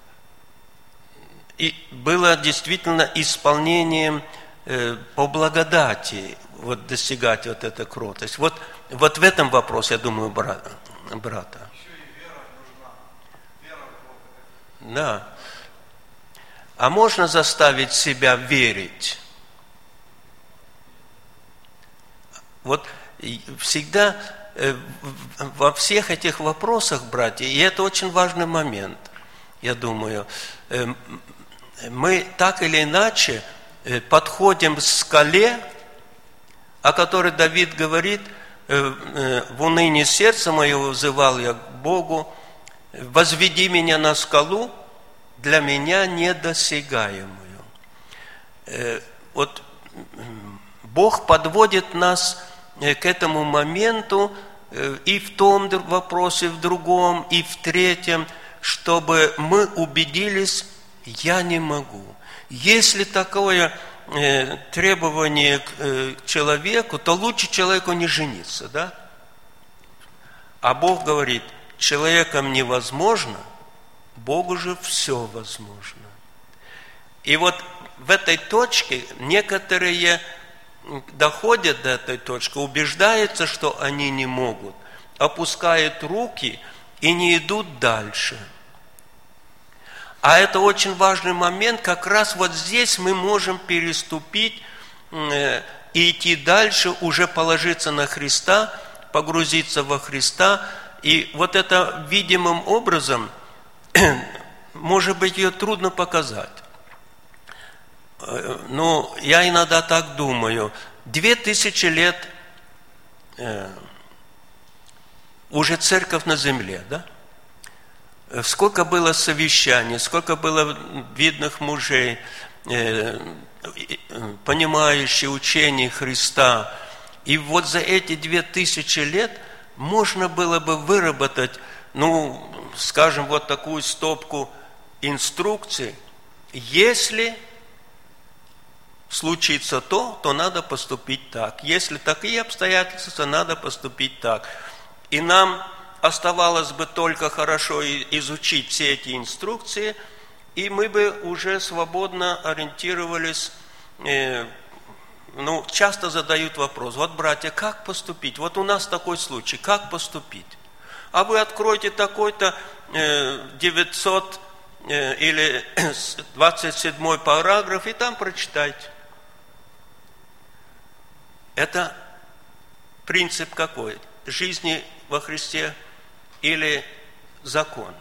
и было действительно исполнением э, по благодати, вот достигать вот этой кротость. Вот, вот в этом вопрос, я думаю, брата. брата. Еще и вера нужна. Вера в Бога. Да. А можно заставить себя верить? Вот всегда э, во всех этих вопросах, братья, и это очень важный момент, я думаю, э, мы так или иначе э, подходим к скале, о которой Давид говорит, в унынии сердца моего взывал я к Богу, возведи меня на скалу, для меня недосягаемую. Вот Бог подводит нас к этому моменту и в том вопросе, и в другом, и в третьем, чтобы мы убедились, я не могу. Если такое требование к человеку, то лучше человеку не жениться, да? А Бог говорит, человеком невозможно, Богу же все возможно. И вот в этой точке некоторые доходят до этой точки, убеждаются, что они не могут, опускают руки и не идут дальше. А это очень важный момент, как раз вот здесь мы можем переступить и идти дальше, уже положиться на Христа, погрузиться во Христа. И вот это видимым образом, может быть, ее трудно показать. Но я иногда так думаю, две тысячи лет уже церковь на земле, да? Сколько было совещаний, сколько было видных мужей, понимающих учение Христа. И вот за эти две тысячи лет можно было бы выработать, ну, скажем, вот такую стопку инструкций. Если случится то, то надо поступить так. Если такие обстоятельства, то надо поступить так. И нам оставалось бы только хорошо изучить все эти инструкции, и мы бы уже свободно ориентировались. Ну, часто задают вопрос: вот, братья, как поступить? Вот у нас такой случай, как поступить? А вы откройте такой-то девятьсот или двадцать седьмой параграф, и там прочитайте. Это принцип какой? Жизни во Христе или закон?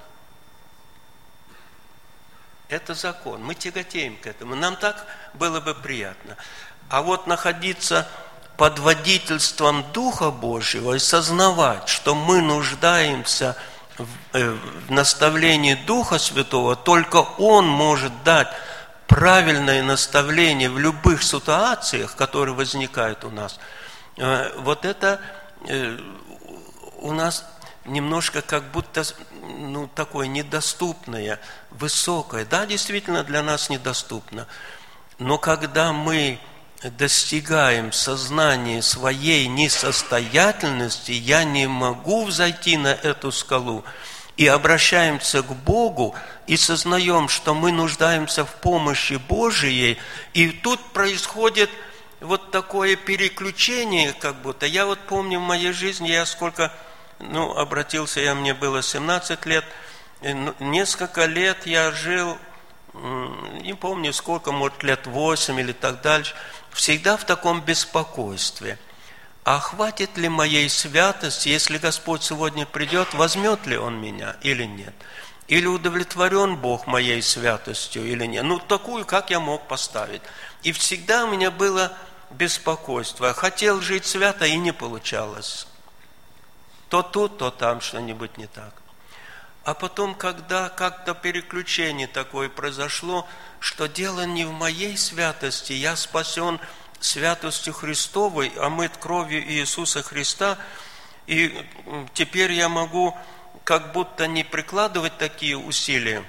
Это закон. Мы тяготеем к этому. Нам так было бы приятно. А вот находиться под водительством Духа Божьего и сознавать, что мы нуждаемся в, э, в наставлении Духа Святого, только Он может дать правильное наставление в любых ситуациях, которые возникают у нас. Э, вот это э, у нас немножко как будто ну, такое недоступное, высокое. Да, действительно для нас недоступно. Но когда мы достигаем сознания своей несостоятельности, я не могу взойти на эту скалу, и обращаемся к Богу, и сознаем, что мы нуждаемся в помощи Божией, и тут происходит вот такое переключение, как будто. Я вот помню в моей жизни, я сколько, ну, обратился я, мне было семнадцать лет, несколько лет я жил, не помню сколько, может, лет восемь или так дальше, всегда в таком беспокойстве. А хватит ли моей святости, если Господь сегодня придет, возьмет ли Он меня или нет? Или удовлетворен Бог моей святостью или нет? Ну, такую, как я мог поставить. И всегда у меня было беспокойство. Хотел жить свято, и не получалось. То тут, то там что-нибудь не так. А потом, когда как-то переключение такое произошло, что дело не в моей святости, я спасен святостью Христовой, омыт кровью Иисуса Христа, и теперь я могу как будто не прикладывать такие усилия.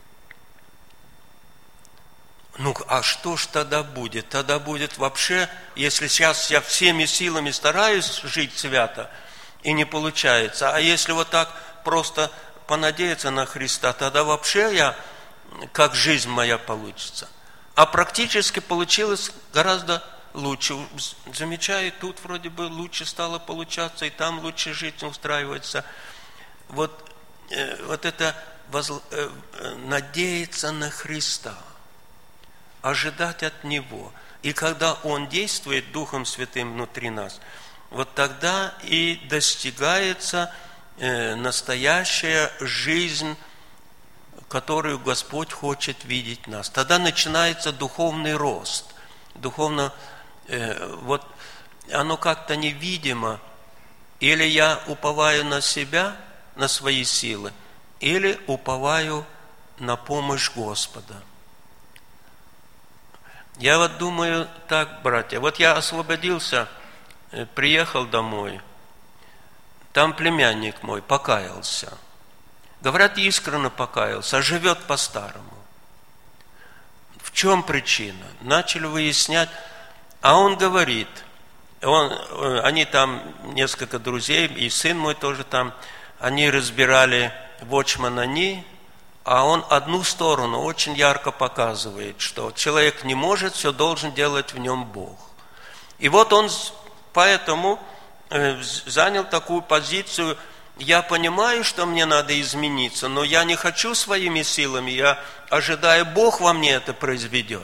Ну, а что ж тогда будет? Тогда будет вообще, если сейчас я всеми силами стараюсь жить свято, и не получается, а если вот так просто понадеяться на Христа, тогда вообще я, как жизнь моя получится. А практически получилось гораздо лучше. Замечаю, тут вроде бы лучше стало получаться, и там лучше жить устраивается. Вот, э, вот это возл... э, надеяться на Христа, ожидать от Него. И когда Он действует Духом Святым внутри нас, вот тогда и достигается настоящая жизнь, которую Господь хочет видеть нас. Тогда начинается духовный рост. Духовно, э, вот оно как-то невидимо. Или я уповаю на себя, на свои силы, или уповаю на помощь Господа. Я вот думаю так, братья, вот я освободился, приехал домой. Там племянник мой покаялся. Говорят, искренне покаялся, а живет по-старому. В чем причина? Начали выяснять. А он говорит, он, они там, несколько друзей, и сын мой тоже там, они разбирали Watchman они, а он одну сторону очень ярко показывает, что человек не может, все должен делать в нем Бог. И вот он поэтому занял такую позицию: я понимаю, что мне надо измениться, но я не хочу своими силами, я ожидаю, Бог во мне это произведет.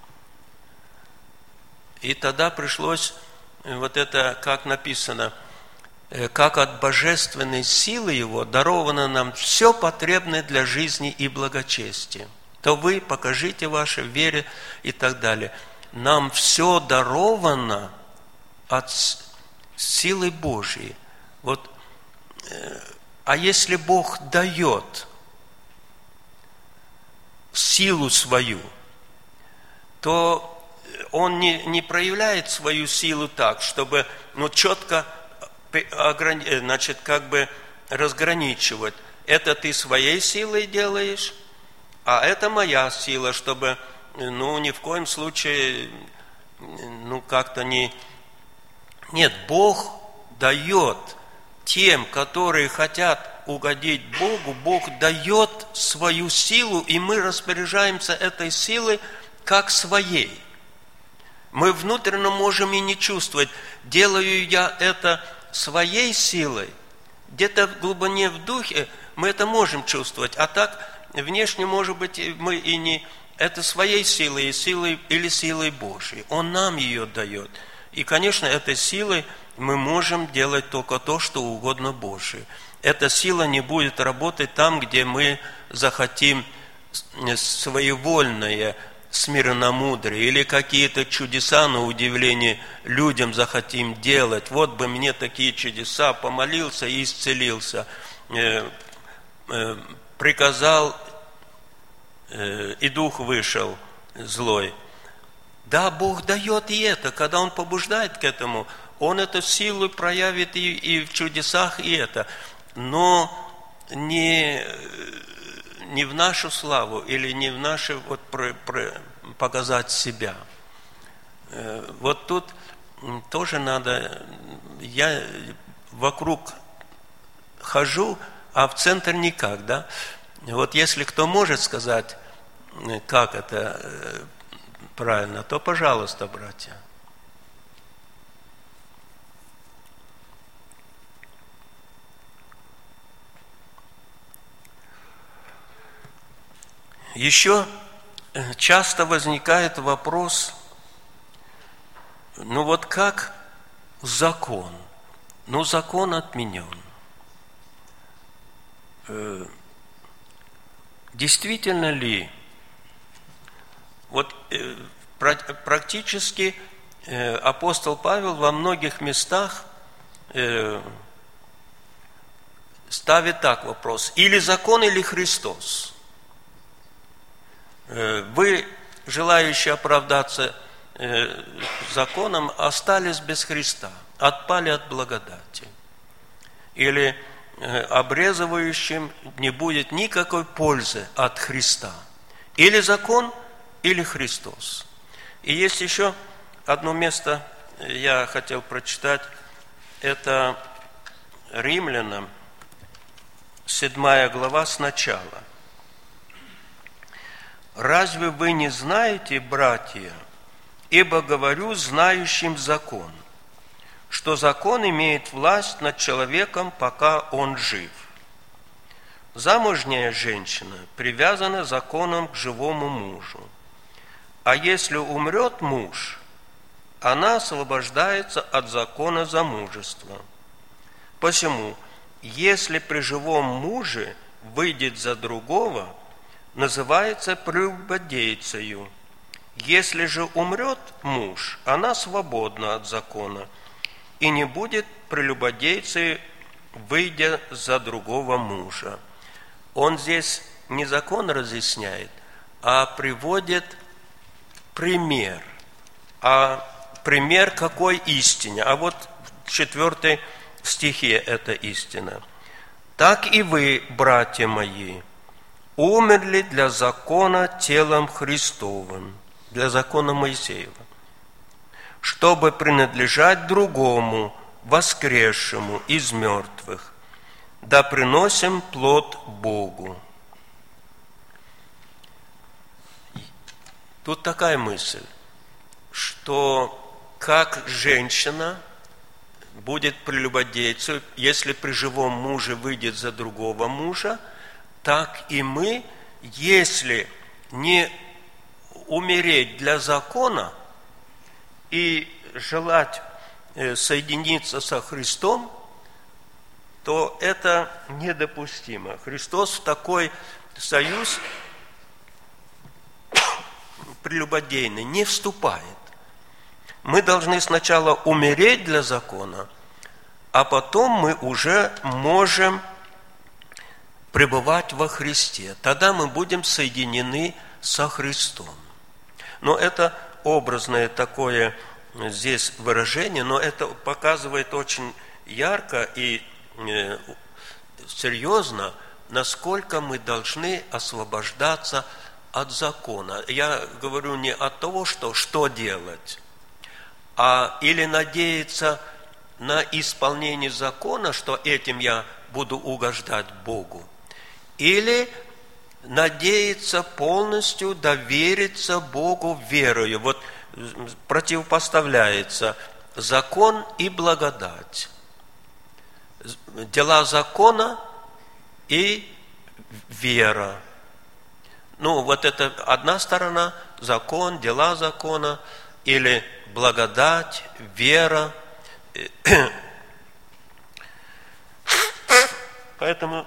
И тогда пришлось, вот это, как написано, как от божественной силы Его даровано нам все потребное для жизни и благочестия. То вы покажите вашей вере и так далее. Нам все даровано от силы Божьей. Вот, а если Бог дает силу свою, то Он не, не проявляет свою силу так, чтобы ну, четко значит, как бы разграничивать. Это ты своей силой делаешь, а это моя сила, чтобы ну, ни в коем случае ну, как-то не... Нет, Бог дает тем, которые хотят угодить Богу, Бог дает свою силу, и мы распоряжаемся этой силой как своей. Мы внутренне можем и не чувствовать, делаю я это своей силой. Где-то в глубине в духе мы это можем чувствовать, а так внешне, может быть, мы и не это своей силой, и силой или силой Божьей. Он нам ее дает. И, конечно, этой силой мы можем делать только то, что угодно Божие. Эта сила не будет работать там, где мы захотим своевольное смиренномудрие или какие-то чудеса на удивление людям захотим делать. Вот бы мне такие чудеса, помолился и исцелился, э, э, приказал, э, и дух вышел злой. Да, Бог дает и это, когда Он побуждает к этому, Он эту силу проявит и, и в чудесах, и это, но не... не в нашу славу или не в наше вот, про, про, показать себя. Вот тут тоже надо, я вокруг хожу, а в центр никак, да? Вот если кто может сказать, как это правильно, то пожалуйста, братья. Еще часто возникает вопрос, ну вот как закон? Ну, закон отменен. Действительно ли? Вот практически апостол Павел во многих местах ставит так вопрос: или закон, или Христос. Вы, желающие оправдаться законом, остались без Христа, отпали от благодати. Или обрезывающим не будет никакой пользы от Христа. Или закон, или Христос. И есть еще одно место, я хотел прочитать, это Римлянам, седьмая глава, сначала. «Разве вы не знаете, братья, ибо говорю знающим закон, что закон имеет власть над человеком, пока он жив? Замужняя женщина привязана законом к живому мужу, а если умрет муж, она освобождается от закона замужества. Посему, если при живом муже выйдет за другого, называется прелюбодейцею. Если же умрет муж, она свободна от закона и не будет прелюбодейцей, выйдя за другого мужа». Он здесь не закон разъясняет, а приводит пример. А пример какой истине? А вот в четвертой стихе эта истина. «Так и вы, братья мои, умерли для закона телом Христовым», для закона Моисеева, «чтобы принадлежать другому, воскресшему из мертвых, да приносим плод Богу». Тут такая мысль, что как женщина будет прелюбодейцей, если при живом муже выйдет за другого мужа, так и мы, если не умереть для закона и желать соединиться со Христом, то это недопустимо. Христос в такой союз прелюбодейный не вступает. Мы должны сначала умереть для закона, а потом мы уже можем пребывать во Христе. Тогда мы будем соединены со Христом. Но это образное такое здесь выражение, но это показывает очень ярко и серьезно, насколько мы должны освобождаться от закона. Я говорю не от того, что, что делать, а или надеяться на исполнение закона, что этим я буду угождать Богу, или надеяться полностью, довериться Богу верою. Вот противопоставляется закон и благодать. Дела закона и вера. Ну, вот это одна сторона, закон, дела закона, или благодать, вера. Поэтому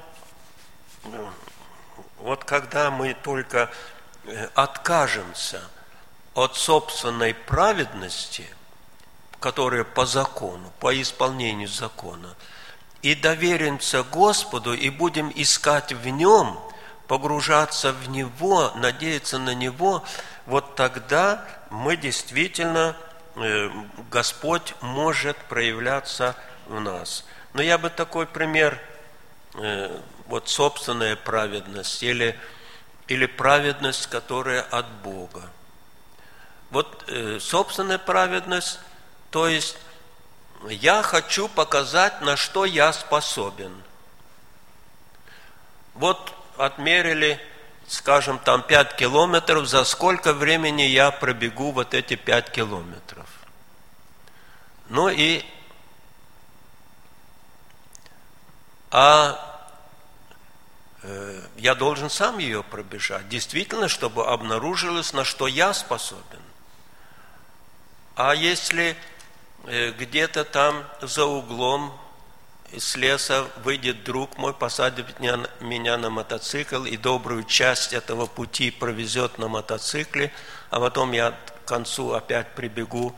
вот когда мы только откажемся от собственной праведности, которая по закону, по исполнению закона, и доверимся Господу, и будем искать в Нем, погружаться в Него, надеяться на Него, вот тогда мы действительно, Господь может проявляться в нас. Но я бы такой пример, вот собственная праведность или, или праведность, которая от Бога. Вот собственная праведность, то есть я хочу показать, на что я способен. Вот отмерили, скажем, там пять километров, за сколько времени я пробегу вот эти пять километров. Ну и, а э, я должен сам ее пробежать, действительно, чтобы обнаружилось, на что я способен. А если э, где-то там за углом из леса выйдет друг мой, посадит меня, меня на мотоцикл и добрую часть этого пути провезет на мотоцикле, а потом я к концу опять прибегу.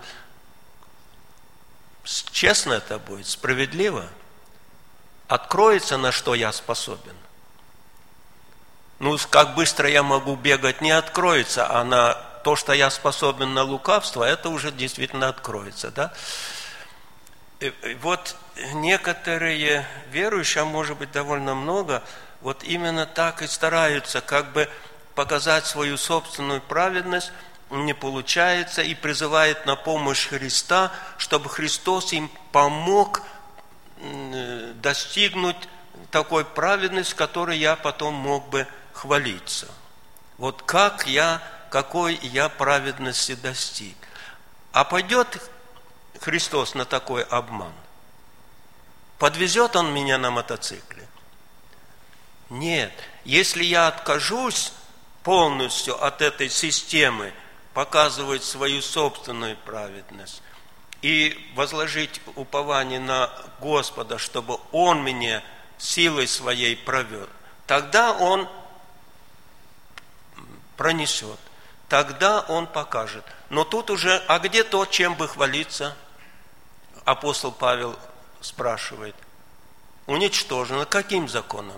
Честно это будет, справедливо? Откроется, на что я способен? Ну, как быстро я могу бегать, не откроется, а на то, что я способен на лукавство, это уже действительно откроется, да? И вот некоторые верующие, а может быть довольно много, вот именно так и стараются как бы показать свою собственную праведность, не получается, и призывает на помощь Христа, чтобы Христос им помог достигнуть такой праведности, которой я потом мог бы хвалиться. Вот как я, какой я праведности достиг. А пойдет Христос на такой обман? Подвезет Он меня на мотоцикле? Нет. Если я откажусь полностью от этой системы, показывать свою собственную праведность и возложить упование на Господа, чтобы Он меня силой своей провел, тогда Он пронесет, тогда Он покажет. Но тут уже, а где то, чем бы хвалиться? Апостол Павел спрашивает. Уничтожено каким законом?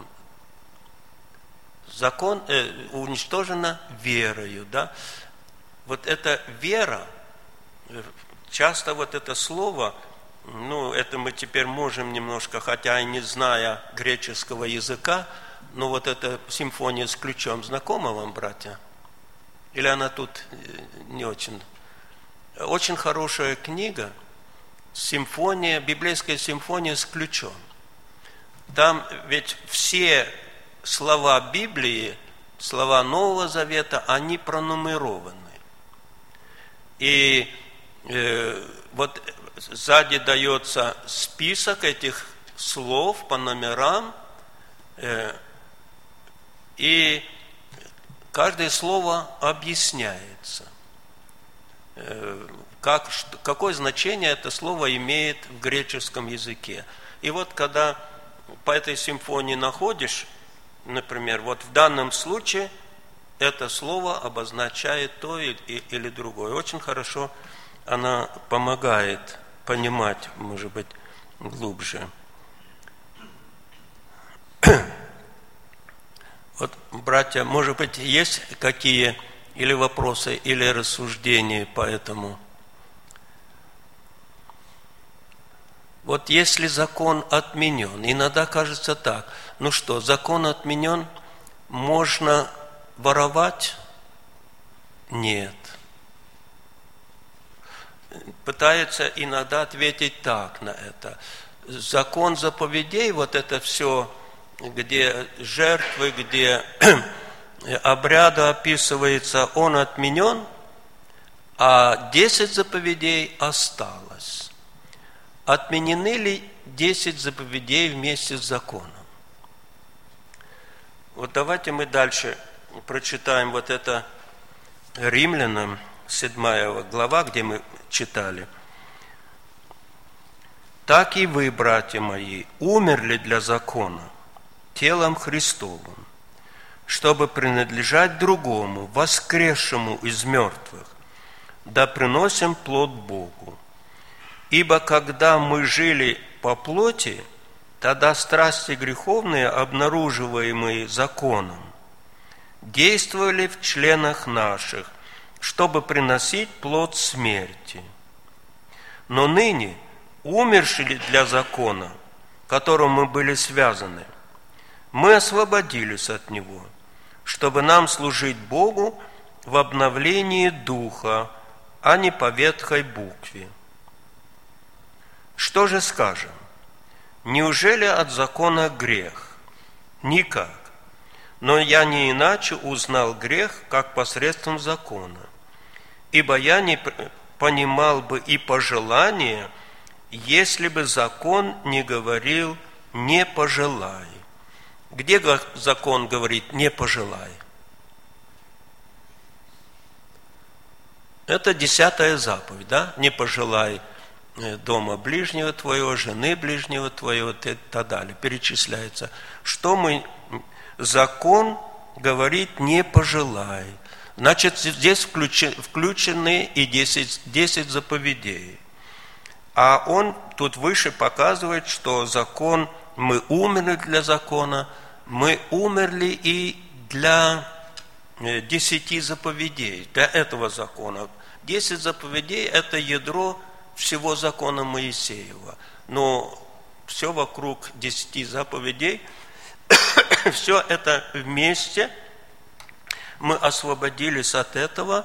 Закон э, уничтожено верою, да? Вот эта вера, часто вот это слово, ну, это мы теперь можем немножко, хотя и не зная греческого языка, но вот эта симфония с ключом знакома вам, братья? Или она тут не очень? Очень хорошая книга, симфония, библейская симфония с ключом. Там ведь все слова Библии, слова Нового Завета, они пронумерованы. И э, вот сзади дается список этих слов по номерам, э, и каждое слово объясняется, э, как, что, какое значение это слово имеет в греческом языке. И вот когда по этой симфонии находишь, например, вот в данном случае это слово обозначает то или другое. Очень хорошо она помогает понимать, может быть, глубже. Вот, братья, может быть, есть какие или вопросы, или рассуждения по этому? Вот если закон отменен, иногда кажется так, ну что, закон отменен, можно воровать? Нет. пытаются иногда ответить так на это. Закон заповедей, вот это все, где жертвы, где обряды описывается, он отменен, а десять заповедей осталось. Отменены ли десять заповедей вместе с законом? Вот давайте мы дальше прочитаем вот это Римлянам, седьмая глава, где мы читали. «Так и вы, братья мои, умерли для закона телом Христовым, чтобы принадлежать другому, воскресшему из мертвых, да приносим плод Богу. Ибо когда мы жили по плоти, тогда страсти греховные, обнаруживаемые законом, действовали в членах наших, чтобы приносить плод смерти. Но ныне, умершие для закона, которым мы были связаны, мы освободились от него, чтобы нам служить Богу в обновлении духа, а не по ветхой букве. Что же скажем? Неужели от закона грех? Никак. Но я не иначе узнал грех, как посредством закона. Ибо я не понимал бы и пожелания, если бы закон не говорил «не пожелай». Где закон говорит «не пожелай»? Это десятая заповедь, да? «Не пожелай дома ближнего твоего, жены ближнего твоего», и так далее. Перечисляется. Что мы... Закон говорит «не пожелай». Значит, здесь включены и десять, десять заповедей. А он тут выше показывает, что закон, мы умерли для закона, мы умерли и для десяти заповедей, для этого закона. Десять заповедей – это ядро всего закона Моисеева. Но все вокруг десяти заповедей, все это вместе, мы освободились от этого,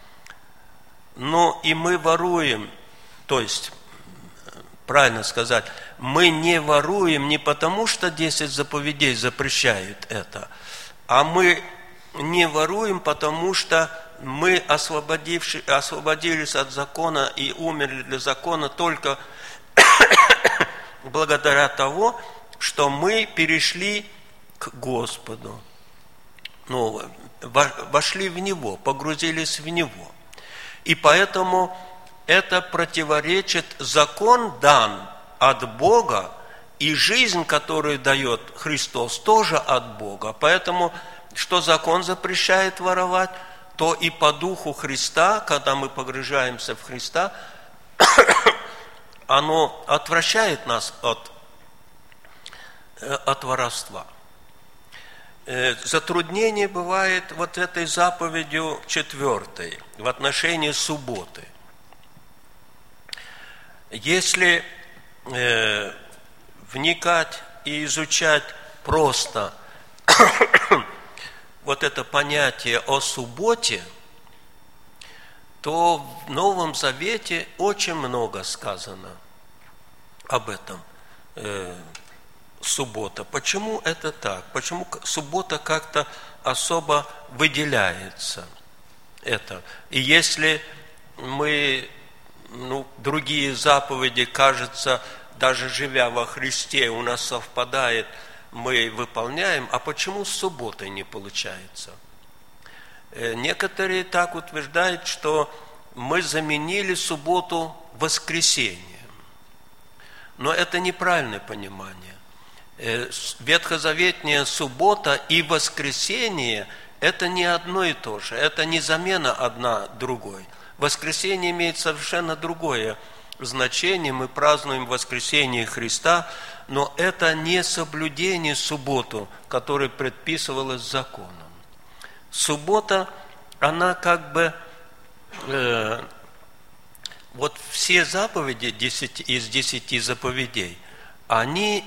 но и мы воруем, то есть, правильно сказать, мы не воруем не потому, что десять заповедей запрещают это, а мы не воруем, потому что мы освободились от закона и умерли для закона только благодаря тому, что мы перешли к Господу, ну, вошли в Него, погрузились в Него. И поэтому это противоречит, закон дан от Бога, и жизнь, которую дает Христос, тоже от Бога. Поэтому, что закон запрещает воровать, то и по духу Христа, когда мы погружаемся в Христа, оно отвращает нас от, от воровства. Затруднение бывает вот этой заповедью четвертой в отношении субботы. Если э, вникать и изучать просто вот это понятие о субботе, то в Новом Завете очень много сказано об этом. Э, суббота. Почему это так? Почему суббота как-то особо выделяется? Это. И если мы, ну, другие заповеди, кажется, даже живя во Христе, у нас совпадает, мы выполняем, а почему с субботой не получается? Некоторые так утверждают, что мы заменили субботу воскресением. Но это неправильное понимание. Ветхозаветная суббота и воскресение – это не одно и то же, это не замена одна другой. Воскресение имеет совершенно другое значение, мы празднуем воскресение Христа, но это не соблюдение субботы, которое предписывалось законом. Суббота, она как бы, э, вот все заповеди десять, из десяти заповедей, они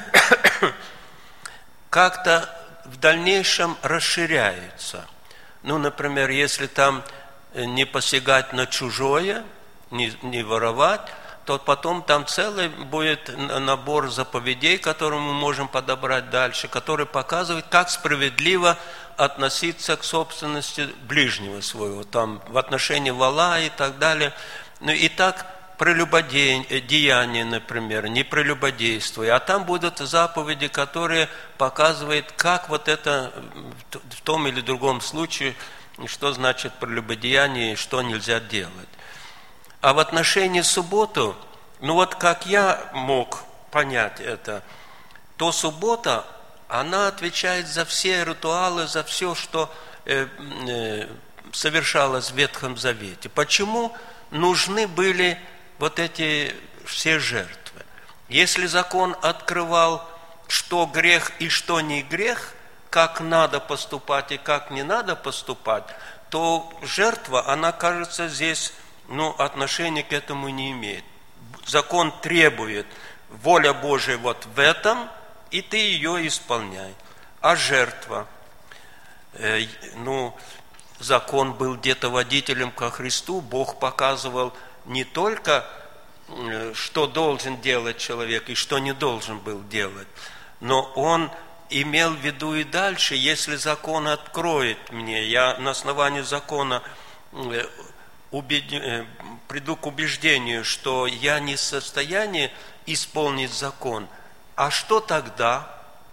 как-то в дальнейшем расширяются. Ну, например, если там не посягать на чужое, не, не воровать, то потом там целый будет набор заповедей, которые мы можем подобрать дальше, который показывает, как справедливо относиться к собственности ближнего своего, там в отношении вола и так далее. Ну и так прелюбодеяние, например, не прелюбодействуй, а там будут заповеди, которые показывают, как вот это в том или другом случае, что значит прелюбодеяние и что нельзя делать. А в отношении субботы, ну вот как я мог понять это, то суббота, она отвечает за все ритуалы, за все, что э, э, совершалось в Ветхом Завете. Почему нужны были вот эти все жертвы? Если закон открывал, что грех и что не грех, как надо поступать и как не надо поступать, то жертва, она, кажется, здесь ну, отношения к этому не имеет. Закон требует, воля Божия вот в этом, и ты ее исполняй. А жертва, э, ну, закон был где-то водителем ко Христу, Бог показывал не только, э, что должен делать человек и что не должен был делать, но Он имел в виду и дальше, если закон откроет мне, я на основании закона э, убед... приду к убеждению, что я не в состоянии исполнить закон, а что тогда?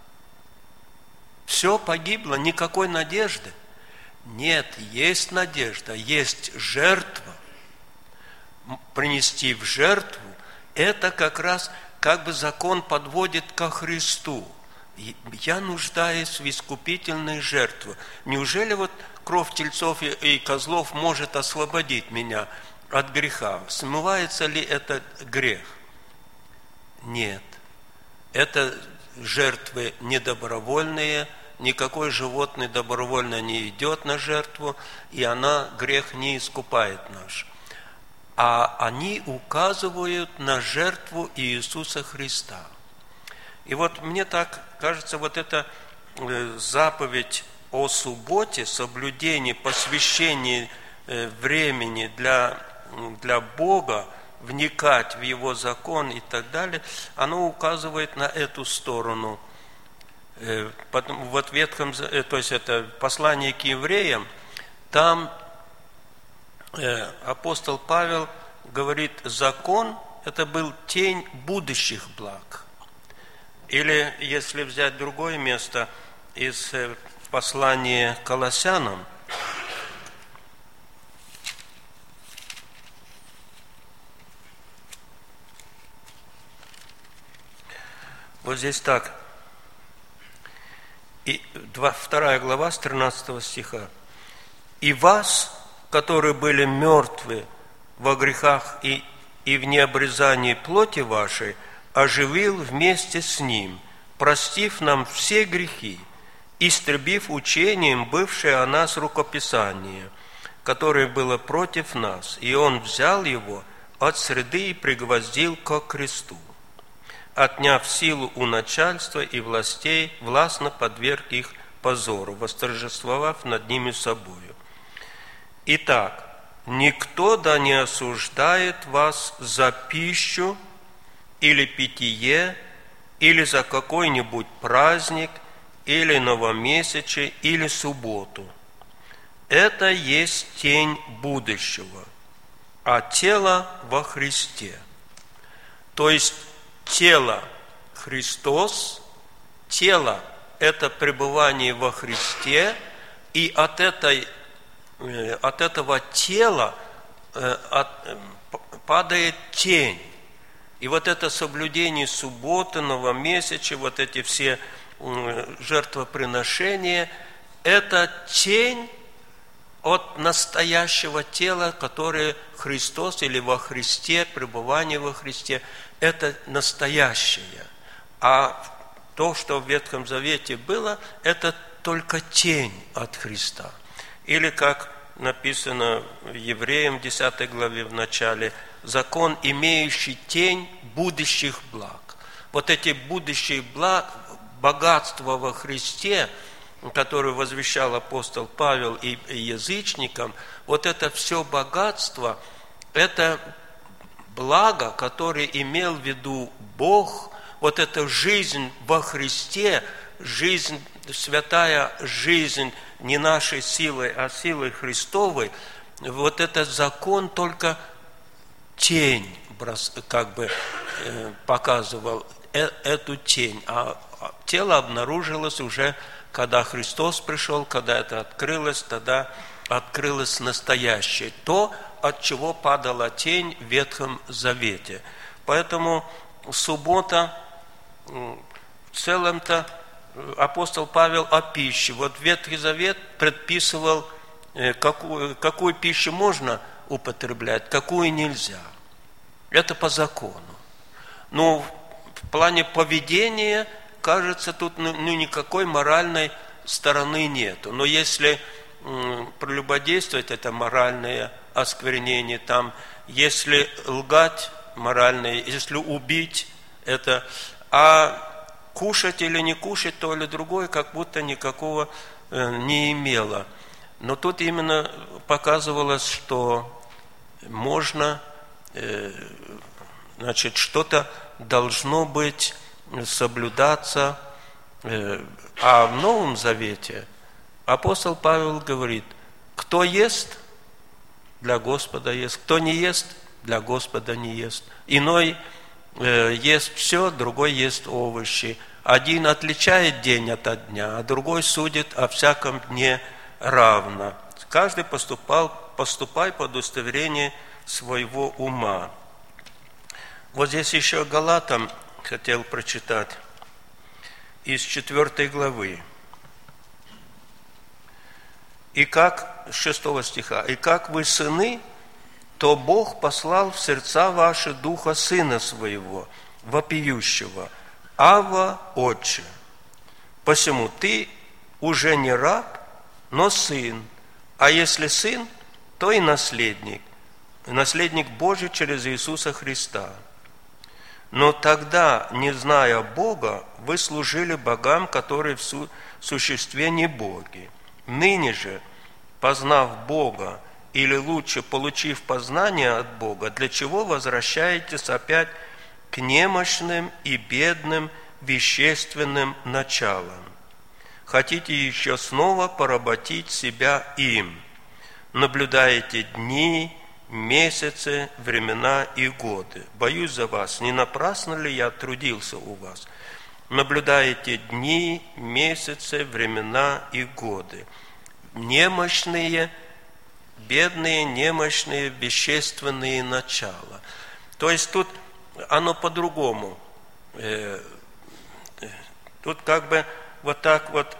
Все погибло, никакой надежды? Нет, есть надежда, есть жертва. Принести в жертву, это как раз как бы закон подводит ко Христу. Я нуждаюсь в искупительной жертве. Неужели вот кровь тельцов и козлов может освободить меня от греха? Смывается ли этот грех? Нет. Это жертвы недобровольные, никакой животное добровольно не идет на жертву, и она грех не искупает наш. А они указывают на жертву Иисуса Христа. И вот мне так кажется, вот эта заповедь о субботе, соблюдении, посвящении времени для, для Бога, вникать в Его закон и так далее, оно указывает на эту сторону. Вот в Ветхом, то есть это послание к евреям, там апостол Павел говорит, закон – это был тень будущих благ. Или, если взять другое место из послания к Колоссянам, вот здесь так, и вторая глава с тринадцатого стиха. «И вас, которые были мертвы во грехах и, и в необрезании плоти вашей, оживил вместе с Ним, простив нам все грехи, истребив учением бывшее о нас рукописание, которое было против нас, и Он взял его от среды и пригвоздил ко кресту, отняв силу у начальства и властей, властно подверг их позору, восторжествовав над ними собою. Итак, никто да не осуждает вас за пищу или питье, или за какой-нибудь праздник, или новомесячие, или субботу. Это есть тень будущего, а тело во Христе. То есть тело Христос, тело – это пребывание во Христе, и от, этой, от этого тела падает тень. И вот это соблюдение субботы, новомесячия, вот эти все жертвоприношения, это тень от настоящего тела, которое Христос или во Христе, пребывание во Христе, это настоящее. А то, что в Ветхом Завете было, это только тень от Христа. Или, как написано в Евреям десятой главе в начале, закон, имеющий тень будущих благ. Вот эти будущие блага, богатства во Христе, которое возвещал апостол Павел и язычникам, вот это все богатство, это благо, которое имел в виду Бог, вот эта жизнь во Христе, жизнь, святая жизнь не нашей силой, а силой Христовой, вот этот закон только тень как бы показывал эту тень, а тело обнаружилось уже, когда Христос пришел, когда это открылось, тогда открылось настоящее, то, от чего падала тень в Ветхом Завете. Поэтому суббота, в целом-то, апостол Павел о пище. Вот Ветхий Завет предписывал, какую, какую пищу можно употреблять, какую нельзя. Это по закону. Но в плане поведения, кажется, тут ну, никакой моральной стороны нету. Но если м, прелюбодействовать, это моральное осквернение, там, если лгать, моральное, если убить, это... А кушать или не кушать, то или другое, как будто никакого э, не имело. Но тут именно показывалось, что можно, э, значит, что-то должно быть, соблюдаться. Э, а в Новом Завете апостол Павел говорит, кто ест, для Господа ест, кто не ест, для Господа не ест. Иной ест все, другой ест овощи. Один отличает день от дня, а другой судит о всяком дне равно. Каждый поступал, поступай по удостоверению своего ума. Вот здесь еще Галатам хотел прочитать из четвёртой главы. И как, с шестого стиха, «И как вы сыны, то Бог послал в сердца ваши Духа Сына Своего, вопиющего, Авва, Отче. Посему ты уже не раб, но сын, а если сын, то и наследник, наследник Божий через Иисуса Христа. Но тогда, не зная Бога, вы служили богам, которые в су- существе не боги. Ныне же, познав Бога, или лучше, получив познание от Бога, для чего возвращаетесь опять к немощным и бедным вещественным началам? Хотите еще снова поработить себя им? Наблюдаете дни, месяцы, времена и годы. Боюсь за вас, не напрасно ли я трудился у вас? Наблюдаете дни, месяцы, времена и годы. Немощные, бедные, немощные, вещественные начала. То есть тут оно по-другому. Тут как бы вот так вот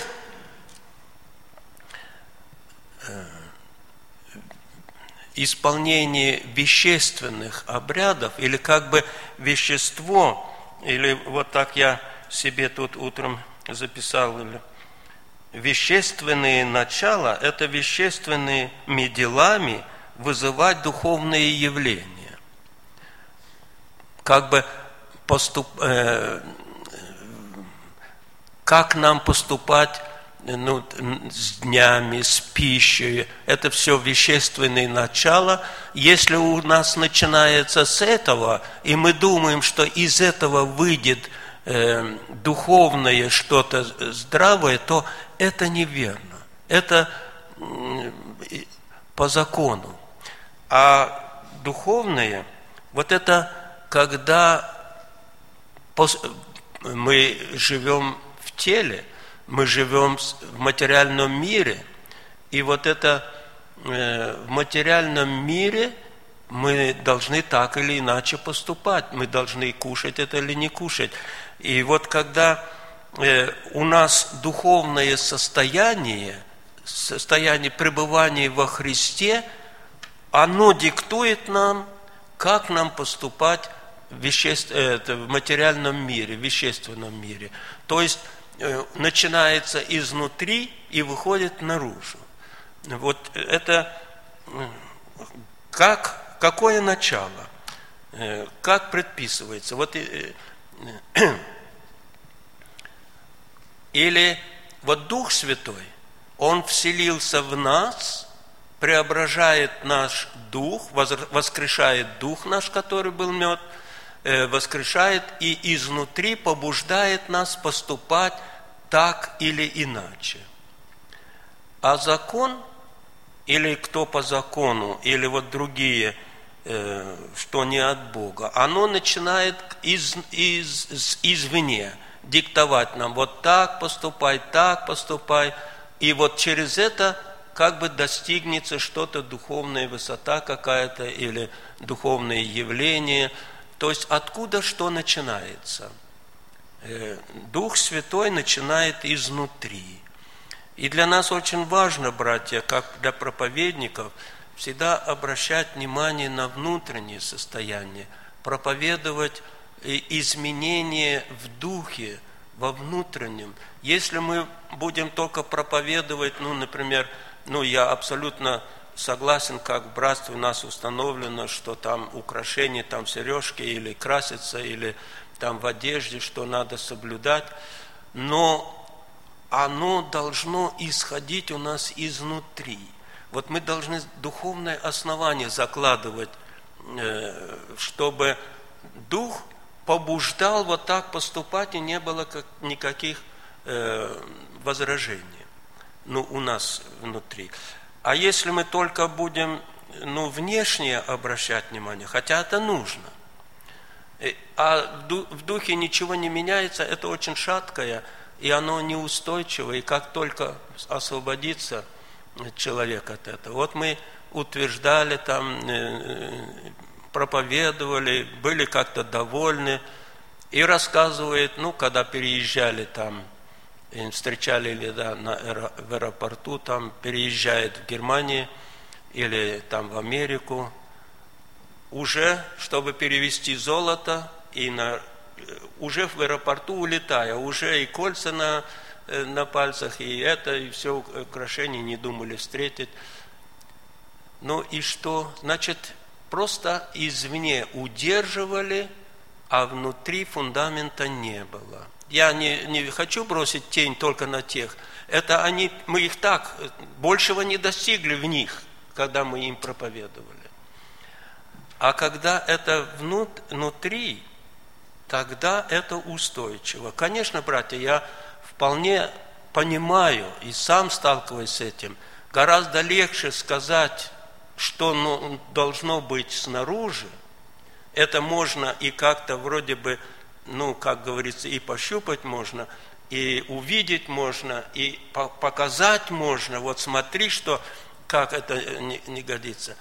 исполнение вещественных обрядов, или как бы вещество, или вот так я себе тут утром записал, или вещественные начала – это вещественными делами вызывать духовные явления. Как бы поступ, э, как нам поступать ну, с днями, с пищей. Это все вещественные начала. Если у нас начинается с этого, и мы думаем, что из этого выйдет э, духовное что-то здравое, то это неверно. Это э, по закону. А духовное, вот это когда мы живем в теле, мы живем в материальном мире, и вот это э, в материальном мире мы должны так или иначе поступать, мы должны кушать это или не кушать. И вот когда э, у нас духовное состояние, состояние пребывания во Христе, оно диктует нам, как нам поступать в, веществ... это, в материальном мире, в вещественном мире. То есть начинается изнутри и выходит наружу. Вот это как, какое начало, как предписывается. Вот, или вот Дух Святой, Он вселился в нас, преображает наш дух, воскрешает дух наш, который был мертв, воскрешает и изнутри побуждает нас поступать так или иначе. А закон, или кто по закону, или вот другие, что не от Бога, оно начинает из, из, извне диктовать нам: вот так поступай, так поступай. И вот через это как бы достигнется что-то, духовная высота какая-то или духовное явление. То есть откуда что начинается? Дух Святой начинает изнутри. И для нас очень важно, братья, как для проповедников, всегда обращать внимание на внутреннее состояние, проповедовать изменения в духе, во внутреннем. Если мы будем только проповедовать, ну, например, ну, я абсолютно согласен, как в братстве у нас установлено, что там украшения, там сережки, или краситься, или там в одежде, что надо соблюдать, но оно должно исходить у нас изнутри. Вот мы должны духовное основание закладывать, чтобы дух побуждал вот так поступать, и не было никаких возражений, ну, у нас внутри. А если мы только будем, ну, внешне обращать внимание, хотя это нужно, а в духе ничего не меняется, это очень шаткое, и оно неустойчиво, и как только освободится человек от этого. Вот мы утверждали там, проповедовали, были как-то довольны, и рассказывает, ну, когда переезжали там, встречали или да, на, в аэропорту, там переезжает в Германию или там в Америку, уже, чтобы перевести золото, и на, уже в аэропорту улетая, уже и кольца на, на пальцах, и это, и все украшения не думали встретить. Ну и что? Значит, просто извне удерживали, а внутри фундамента не было. Я не, не хочу бросить тень только на тех. Это они, мы их так, большего не достигли в них, когда мы им проповедовали. А когда это внутри, тогда это устойчиво. Конечно, братья, я вполне понимаю и сам сталкиваюсь с этим. Гораздо легче сказать, что ну, должно быть снаружи. Это можно и как-то вроде бы, ну, как говорится, и пощупать можно, и увидеть можно, и показать можно. Вот смотри, что, как это не, не годится.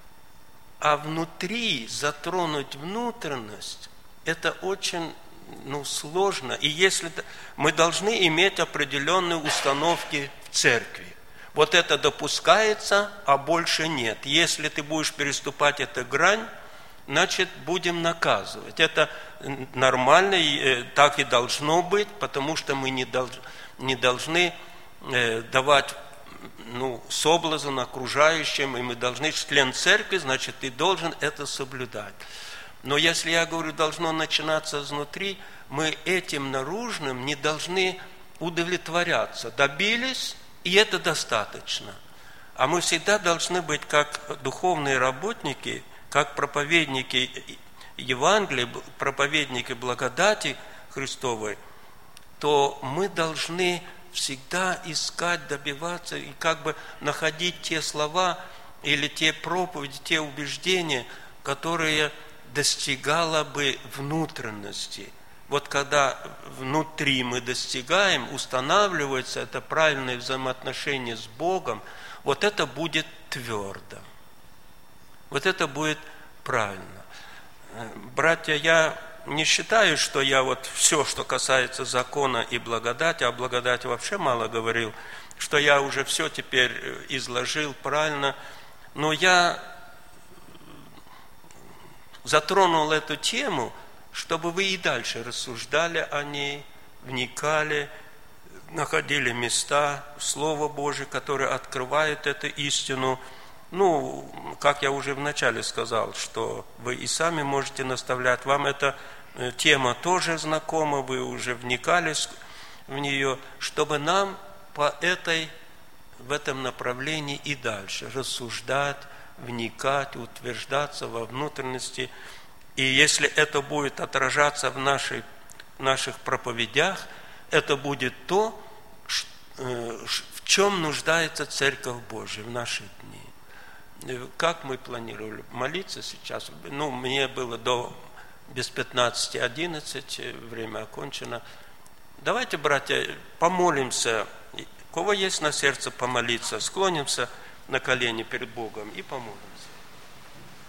А внутри затронуть внутренность, это очень, ну, сложно. И если мы должны иметь определенные установки в церкви. Вот это допускается, а больше нет. Если ты будешь переступать эту грань, значит, будем наказывать. Это нормально, и так и должно быть, потому что мы не, долж, не должны давать, ну, соблазн окружающим, и мы должны, член церкви, значит, ты должен это соблюдать. Но если я говорю, должно начинаться изнутри, мы этим наружным не должны удовлетворяться. Добились, и это достаточно. А мы всегда должны быть как духовные работники, как проповедники Евангелия, проповедники благодати Христовой, то мы должны всегда искать, добиваться и как бы находить те слова или те проповеди, те убеждения, которые достигало бы внутренности. Вот когда внутри мы достигаем, устанавливается это правильное взаимоотношение с Богом, вот это будет твердо. Вот это будет правильно. Братья, я не считаю, что я вот все, что касается закона и благодати, а благодати вообще мало говорил, что я уже все теперь изложил правильно, но я затронул эту тему, чтобы вы и дальше рассуждали о ней, вникали, находили места, Слово Божие, которое открывает эту истину. Ну, как я уже вначале сказал, что вы и сами можете наставлять, вам эта тема тоже знакома, вы уже вникали в нее, чтобы нам по этой в этом направлении и дальше, рассуждать, вникать, утверждаться во внутренности. И если это будет отражаться в нашей, наших проповедях, это будет то, в чем нуждается Церковь Божия в наши дни. Как мы планировали молиться сейчас? Ну, мне было до без пятнадцати одиннадцать, время окончено. Давайте, братья, помолимся. У кого есть на сердце помолиться, склонимся на колени перед Богом и помолимся.